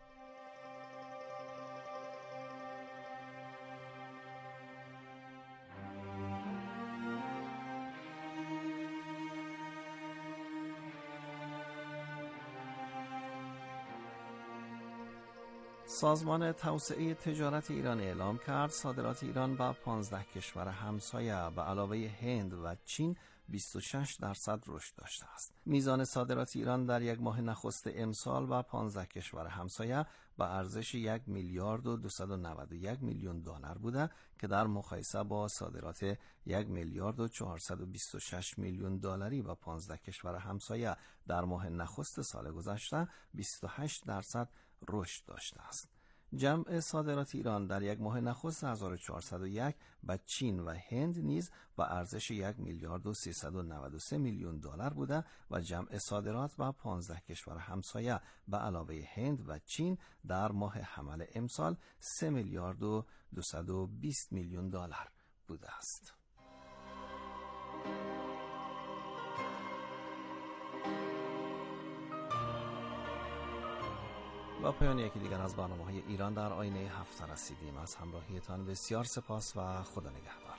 سازمان توسعه تجارت ایران اعلام کرد صادرات ایران به پانزده کشور همسایه به علاوه هند و چین بیست و شش درصد رشد داشته است. میزان صادرات ایران در یک ماه نخست امسال به پانزده کشور همسایه به ارزش یک میلیارد و دویست و نود و یک میلیون دلار بوده که در مقایسه با صادرات یک میلیارد و چهارصد و بیست و شش میلیون دلاری به پانزده کشور همسایه در ماه نخست سال گذشته بیست و هشت درصد رشد داشته است. جمع صادرات ایران در یک ماه نخست هزار و چهارصد و یک به چین و هند نیز به ارزش یک میلیارد و سیصد و نود و سه میلیون دلار بوده و جمع صادرات به پانزده کشور همسایه به علاوه هند و چین در ماه حمل امسال سه میلیارد و دویست و بیست میلیون دلار بوده است. با پایان یکی دیگر از برنامه‌های ایران در آینه هفته رسیدیم. از همراهیتان بسیار سپاس و خدا نگهدار.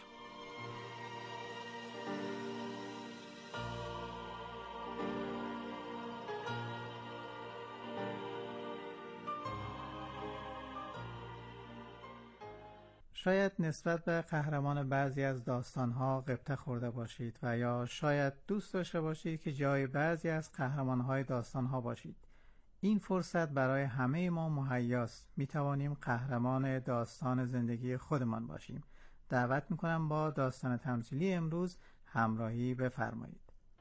شاید نسبت به قهرمان بعضی از داستان‌ها غبطه خورده باشید و یا شاید دوست داشته باشید که جای بعضی از قهرمان‌های داستان‌ها باشید. این فرصت برای همه ما مهیاست. می توانیم قهرمان داستان زندگی خودمان باشیم. دعوت می کنم با داستان تمثیلی امروز همراهی بفرمایید.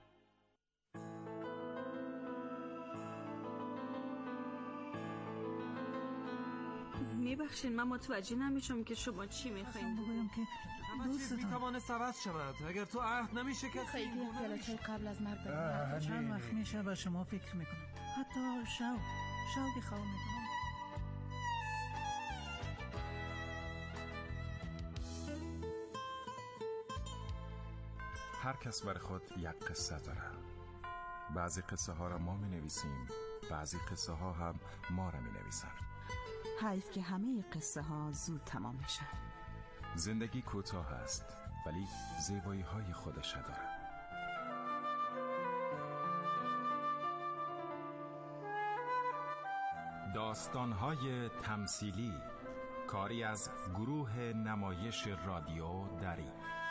میبخشین من متوجه نمیشم که شما چی میخواین. بگویم که دوست میتوانه عوض شود اگر تو عهد نمیشه که خیلی پیاله قبل از مرگ بریم. چند وقت میشه به شما فکر میکنم، حتی شو شوقی خواه میکنم. هر کس بر خود یک قصه داره. بعضی قصه ها را ما می نویسیم، بعضی قصه ها هم ما را می نویسن. حیف که همه قصه ها زود تمام میشن. زندگی کوتاه است ولی زیبایی های خودش داره. داستان های تمثیلی، کاری از گروه نمایش رادیو دری.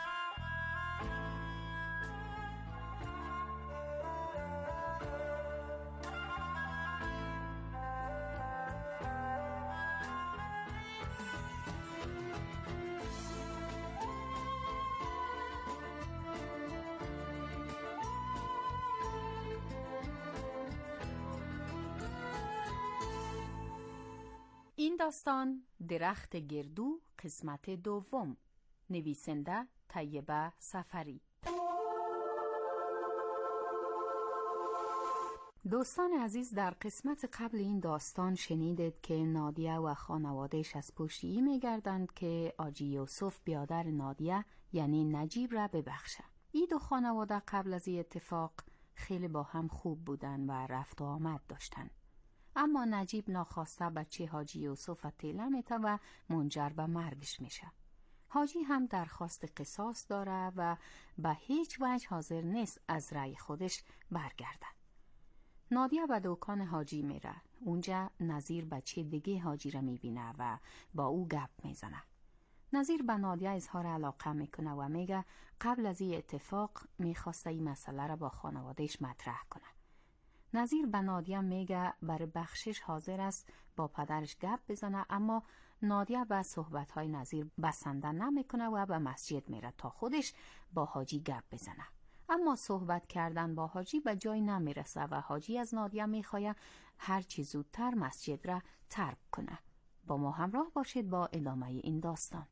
این داستان درخت گردو قسمت دوم، نویسنده طیبه سفری. دوستان عزیز، در قسمت قبل این داستان شنیدید که نادیه و خانوادهش از پشت ای میگردند که آجی یوسف بیادر نادیه یعنی نجیب را ببخشه. این دو خانواده قبل از این اتفاق خیلی با هم خوب بودن و رفت و آمد داشتن. اما نجیب ناخواسته بچه حاجی یوسف تیله میته و منجر به مرگش میشه. حاجی هم درخواست قصاص داره و به هیچ وجه حاضر نیست از رأی خودش برگرده. نادیه به دکان حاجی میره. اونجا نظیر بچه دیگه حاجی را میبینه و با او گپ میزنه. نظیر به نادیه اظهار علاقه میکنه و میگه قبل از این اتفاق میخواسته این مسئله را با خانوادهش مطرح کنه. نظیر به نادیه میگه برای بخشش حاضر است با پدرش گپ بزنه، اما نادیه به صحبت‌های نظیر بسنده نمیکنه و به مسجد میره تا خودش با حاجی گپ بزنه. اما صحبت کردن با حاجی به جای نمیرسه و حاجی از نادیه میخواه هر چی زودتر مسجد را ترک کنه. با ما همراه باشید با ادامه این داستان.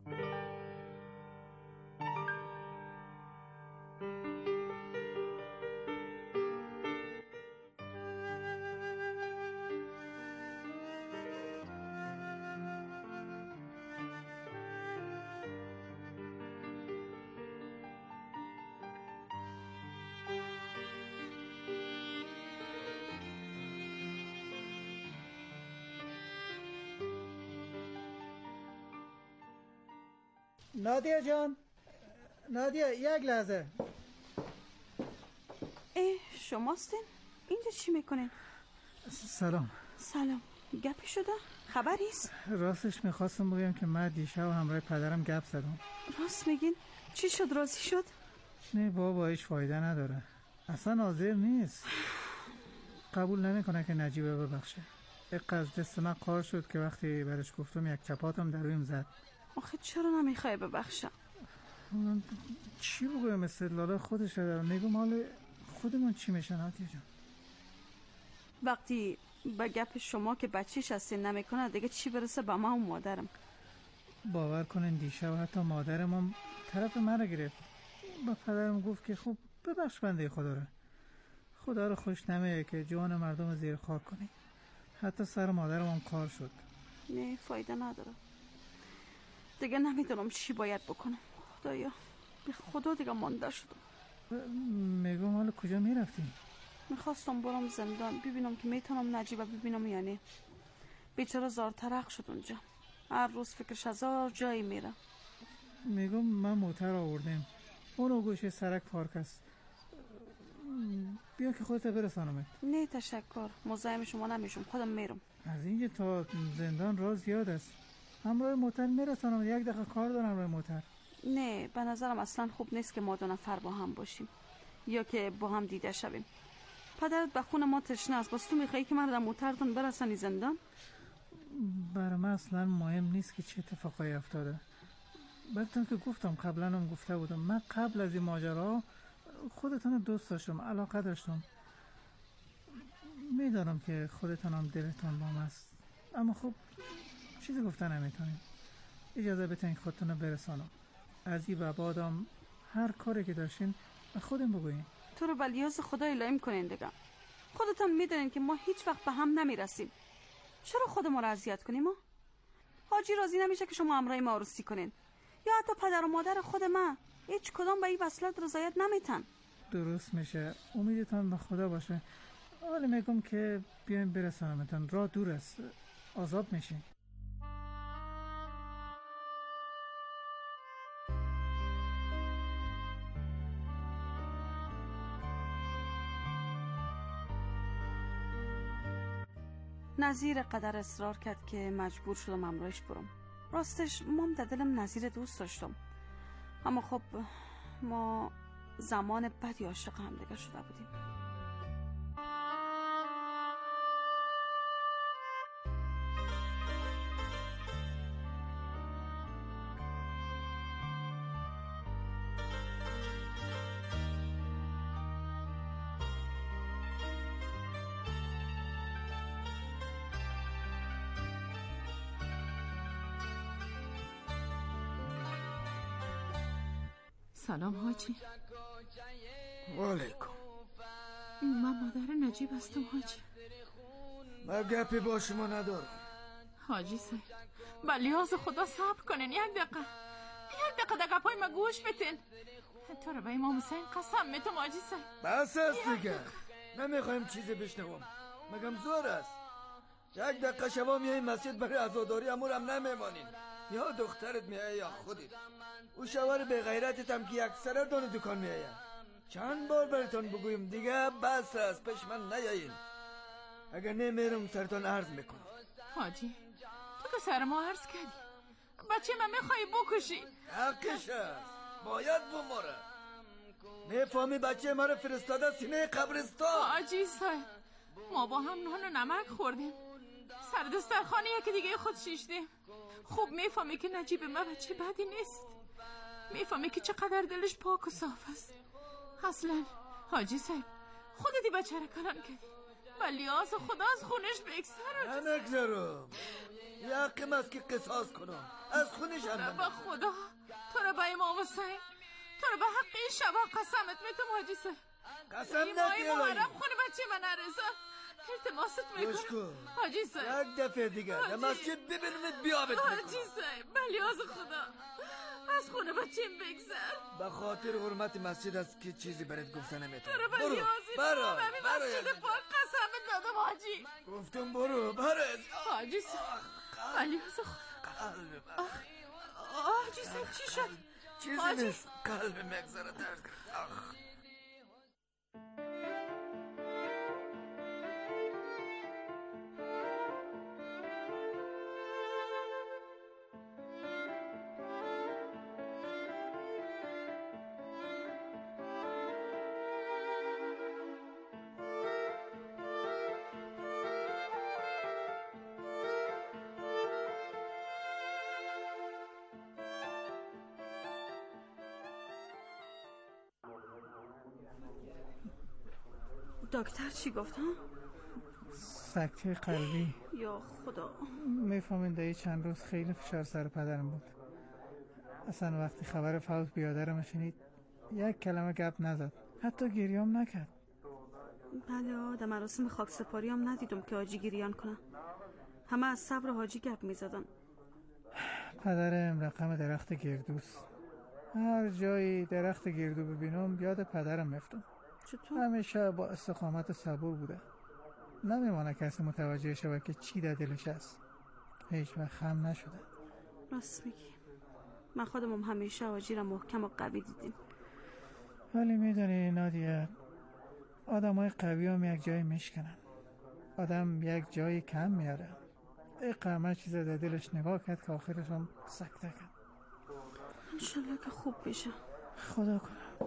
نادیه جان، نادیه یک لحظه. ای شماستین؟ اینجا چی میکنین؟ سلام. سلام. گپی شده؟ خبریست؟ راستش میخواستم بگم که من دیشب همراه پدرم گپ زدم. راست میگین؟ چی شد؟ راضی شد؟ نه بابا، هیچ فایده نداره. اصلا حاضر نیست. قبول نمیکنه که نجیبه ببخشه. یک از دست من قار شد که وقتی برش گفتم یک چپاتم در رویم زد. آخه چرا نمیخوای ببخشم؟ من چی بگویم؟ استدلال خودش دارم. میگم حال خودمون چی میشه نادیه جان؟ وقتی به گپ شما که بچیش هستین نمیکنه دیگه چی برسه به ما و مادرم. باور کنین دیشب حتی مادرم هم طرف من رو گرفت. با پدرم گفت که خب ببخش بنده خدا رو. خدا رو خوش نمیه که جوان مردم زیر خاک کنی. حتی سر مادرم هم کار شد. نه فایده نداره. دیگه نمیدونم چی باید بکنم. خدایا به خدا دیگه مانده شدم. میگم حالا کجا میرفتی؟ میخواستم برم زندان ببینم که میتونم نجیبه ببینم یا نه. بیچاره زار ترق شد اونجا. هر روز فکرش هزار جایی میره. میگم من موتر آوردیم، اونو گوشه سرک پارک است. بیا که خودت برسانمت. نه تشکر، مزاحم شما نمیشم، خودم میرم. از اینجا تا زندان راه زیاد است. همراه موتر میرسانم، یک دقیقه کار دارم روی موتر. نه به نظرم اصلا خوب نیست که ما دو نفر با هم باشیم یا که با هم دیده شویم. پدرت به خون ما تشنه است، باز تو میخوایی که من در موترتون برسانی زندان؟ برای من اصلا مهم نیست که چه اتفاقایی افتاده. براتون که گفتم، قبلا هم گفته بودم، من قبل از این ماجرا خودتون دوست داشتم، علاقه داشتم. میدانم که خودتون هم دلتون با من است، اما خب چیزی گفته نمیتونیم. اجازه بتین خودتون رو برسانم. از این به بعدم هر کاری که داشتین به خودم بگوین. تو رو بلیاز خدای لایم کنین دیگه. خودتون میدونین که ما هیچ وقت به هم نمیرسیم. چرا خود ما رو اذیت کنیم؟ ما حاجی راضی نمیشه که شما همراه ما عروسی کنین، یا حتی پدر و مادر خود ما هیچ کدام به این وصلت رضایت نمیتن. درست میشه، امیدتان به خدا باشه. حالا میگم که بیاین برسانمتون، راه دور است، عذاب میشین. نظیر قدر اصرار کرد که مجبور شدم همراهش برم. راستش مام در دلم نظیر دوست داشتم، اما خب ما زمان بدی عاشق هم دیگه شده بودیم. سلام حاجی. وعلیکم. من مادر نجیب هستم حاجی. من گپی با شما ندارم. حاجی سای با لیاز خدا صبر کنین، یک دقیقه یک دقیقه در گپای ما گوش بتین. تو رو به امام حسین قسم میتم حاجی سای. بس است دیگه، نمیخوایم چیزی بشنوم. مگم زور است یک دقیقه شما میای مسجد برای عزاداری امور هم نمیمانین؟ یا دخترت میایه یا خودت؟ او شوار به غیرتت هم که اکثر دانه دکان میایه. چند بار براتون بگویم دیگه بس است، پیش من نیایین. اگر نمیرم سرتان عرض میکنم. حاجی تو که سر ما عرض کردی، بچه من میخوایی بکشی. حقش است، باید بماره. میفهمی بچه ما رو فرستاده سینه قبرستان. حاجی صاحب ما با هم نان و نمک خوردیم، سر دسترخوانی یکی دیگه خود شیشتیم. خوب میفهمی که نجیب ما بچه بدی نیست، میفهمی که چقدر دلش پاک و صاف است. اصلا حاجی صاحب خودتی بچه را کلان کردی، ولی آس خدا از خونش بگذر. نگذرم، یقیم است که قصاص کنم از خونش هم. با خدا تو را به امام حسین، تو را به حق این شبا قسمت میتم حاجی صاحب. قسم ندی الهی محرم خونه بچه من نرسه، التماست میکنم حاجی صاحب. یک دفعه دیگر در مسجد ببینمت بیابت میکنم حاجی صاحب. ولی از خدا از خونه بچه بگذر. به خاطر حرمت مسجد است که چیزی برات گفته نمیتونم. برو برو برو برو مسجد پاک قسمت دادم حاجی. گفتم برو برو حاجی صاحب. ولی از خدا قلب من. حاجی صاحب چی شد؟ چیزی نیست، قلب مگذره درد کرد. آخ دکتر چی گفت ها؟ سکته قلبی. یا خدا. میفهمین در چند روز خیلی فشار سر پدرم بود. اصلا وقتی خبر فوت بیادرم شنید یک کلمه گپ نزد، حتی گریام نکرد. بله در مراسم خاک سپاری هم ندیدم که حاجی گریان کنه، همه از صبر حاجی گپ میزدن. پدرم رقم درخت گردوست، هر جایی درخت گردو ببینم یاد پدرم میفتم. چطور؟ همیشه با استقامت و صبور بوده. نمیمانه کسی متوجه شود که چی در دلش است. هیچ وقت خم نشده. راست میگی. من خودمم همیشه آجی را محکم و قوی دیدیم. ولی میدونی نادیه، آدم های قوی هم یک جایی میشکنن. آدم یک جایی کم میاره. ای قمه چیز در دلش نگاه کرد که آخرش هم سکته کرد. انشالله که خوب بشه. خدا کنه.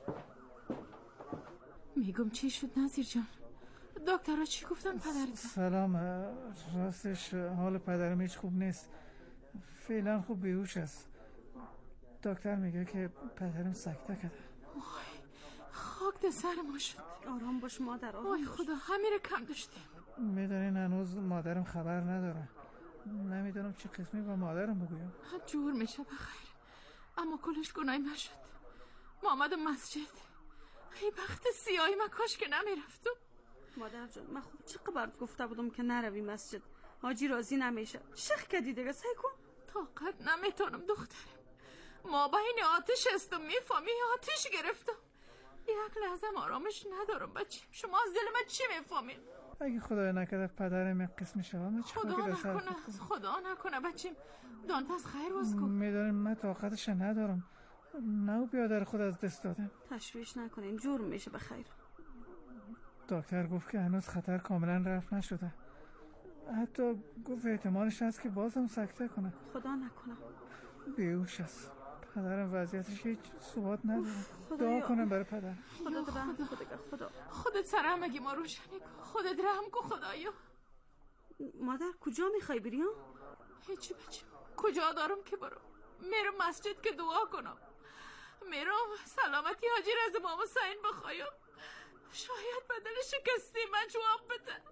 میگم چی شد نظیر جان؟ دکترها چی گفتن پدرت؟ سلام. راستش حال پدرم هیچ خوب نیست. فعلا خوب بیهوش است. دکتر میگه که پدرم سکته کرده. وای خاک در سر ما شد. آرام باش مادر، آرام وای باش. خدا همین کم داشتیم. میدونین هنوز مادرم خبر نداره. نمیدونم چه قسمی با مادرم بگویم. جور میشه بخیر، اما کلش گناهی نشد. ما آمدم مسجد. ای بخت سیاهی من کاش که نمیرفتم. مادر جان من خوب چقدر برات گفته بودم که نروی مسجد. حاجی راضی نمیشه. شخ کردی دیگه، سعی کن. طاقت نمیتونم دخترم. ما بین آتش هستم، میفهمی؟ آتش گرفتم. یک لحظه آرامش ندارم بچه. شما از دل من چی میفهمین؟ اگه خدای نکرده پدرم یک قسم شوم چه خدا که سر نکنه خدا نکنه بچه. دانت از خیر باز کن. میدونم من طاقتش ندارم. نه بیادر خود از دست دادم. تشویش نکنین، جور میشه بخیر. دکتر گفت که هنوز خطر کاملا رفت نشده. حتی گفت احتمالش هست که بازم سکته کنه. خدا نکنه. بیهوش است. پدرم وضعیتش هیچ ثبات نداره. دعا کنم برای پدر. خدا رحم خدا خدا. خودت سرم اگه ما روشنی کن. خودت رحم کن خدایا. مادر کجا میخوای بری؟ هیچی بچه. کجا دارم که برم؟ میرم مسجد که دعا کنم. میرم سلامتی حاجی رز امام حسین بخوایم. شاید بدل شکستی من جواب بده.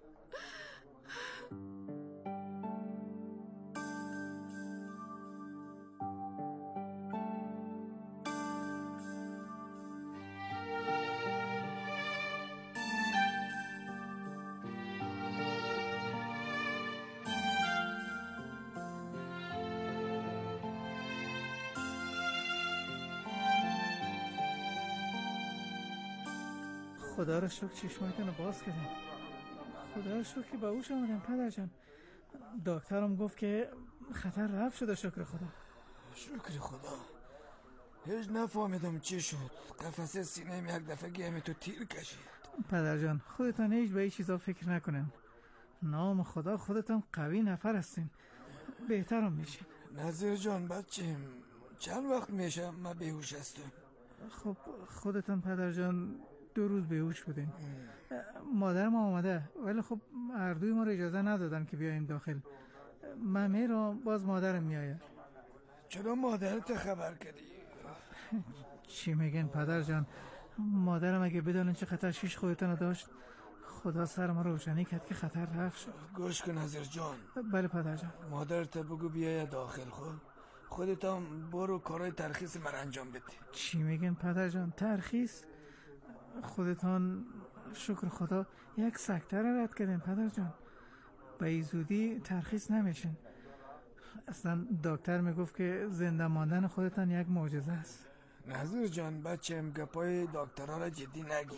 خدا رو شکر چشمایتون رو باز کردیم. خدا رو شکر که با اوش آمدم پدر جان. دکترم گفت که خطر رفت شده. شکر خدا. شکر خدا. هیچ نفهمیدم چی شد. قفسه سینه‌ام یک دفعه گیم تو تیر کشید. پدر جان خودتان هیچ به این چیزا فکر نکنین. نام خدا خودتان قوی نفر هستین. بهترم میشین. نظیر جان بچیم چند وقت میشه من بیهوش هستم؟ خب خودتان پدر جان دو روز بیهوش بودین. مادرم آمده ولی خب هر دوی ما رو اجازه ندادن که بیایم داخل. من میرم باز مادرم میآید. چرا مادرت خبر کردی؟ چی میگن پدر جان؟ مادرم اگه بدانن چه خطر شیش خودتان داشت خدا سر ما روشنی کرد که خطر رفت شد. گوش کن نظیر جان. بله پدر جان. مادرت بگو بیای داخل. خود خودتان برو کارای ترخیص من انجام بده. چی میگن پدر جان؟ ترخیص؟ خودتان شکر خدا یک سکته را رد کردین پدر جان. به این زودی ترخیص نمیشین. اصلا دکتر میگفت که زنده ماندن خودتان یک معجزه است. نظیر جان بچم گپای دکترها را جدی نگی.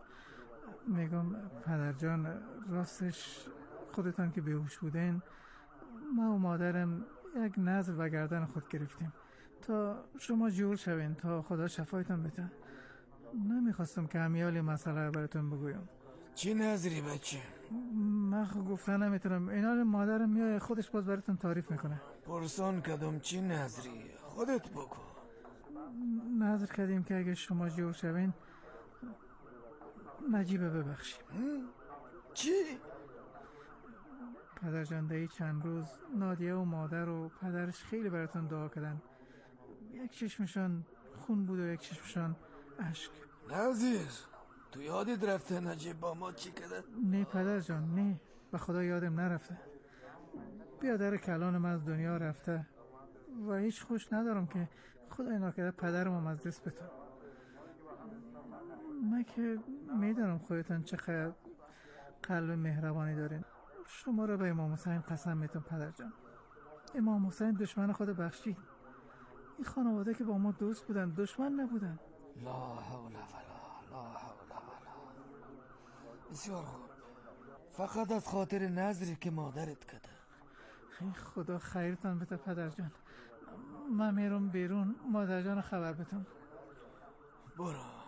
میگم پدر جان راستش خودتان که بیهوش بودین ما و مادرم یک نظر و گردن خود گرفتیم تا شما جور شوین، تا خدا شفایتان بده. نمیخواستم که همیالی مسئله رو براتون بگویم. چی نظری بچه؟ من خود گفتن نمیتونم. اینا مادرم میای خودش باز براتون تعریف میکنه. پرسان کدام چی نظری؟ خودت بگو. نظر کردیم که اگه شما جور شوین نجیبه ببخشیم. چی؟ پدر جان دهی چند روز نادیه و مادر و پدرش خیلی براتون دعا کردن. یک چشمشان خون بود و یک چشمشان اشک. نظیر تو یادت رفته نجیب با ما چی کده؟ نه پدر جان نه، به خدا یادم نرفته. بیادر کلان من از دنیا رفته و هیچ خوش ندارم که خدای ناکرده پدرم از دست بتون. من که میدونم خودتان چقدر قلب مهربانی دارین. شما رو به امام حسین قسم میتون پدر جان. امام حسین دشمن خود بخشید. این خانواده که با ما دوست بودن دشمن نبودن. لا حول ولا لا حول ولا. بسیار خوب. فقط از خاطر نظری که مادرت کده. خیلی خدا خیرتان بده پدر جان. من میرم بیرون مادر جان خبر بتم. برو.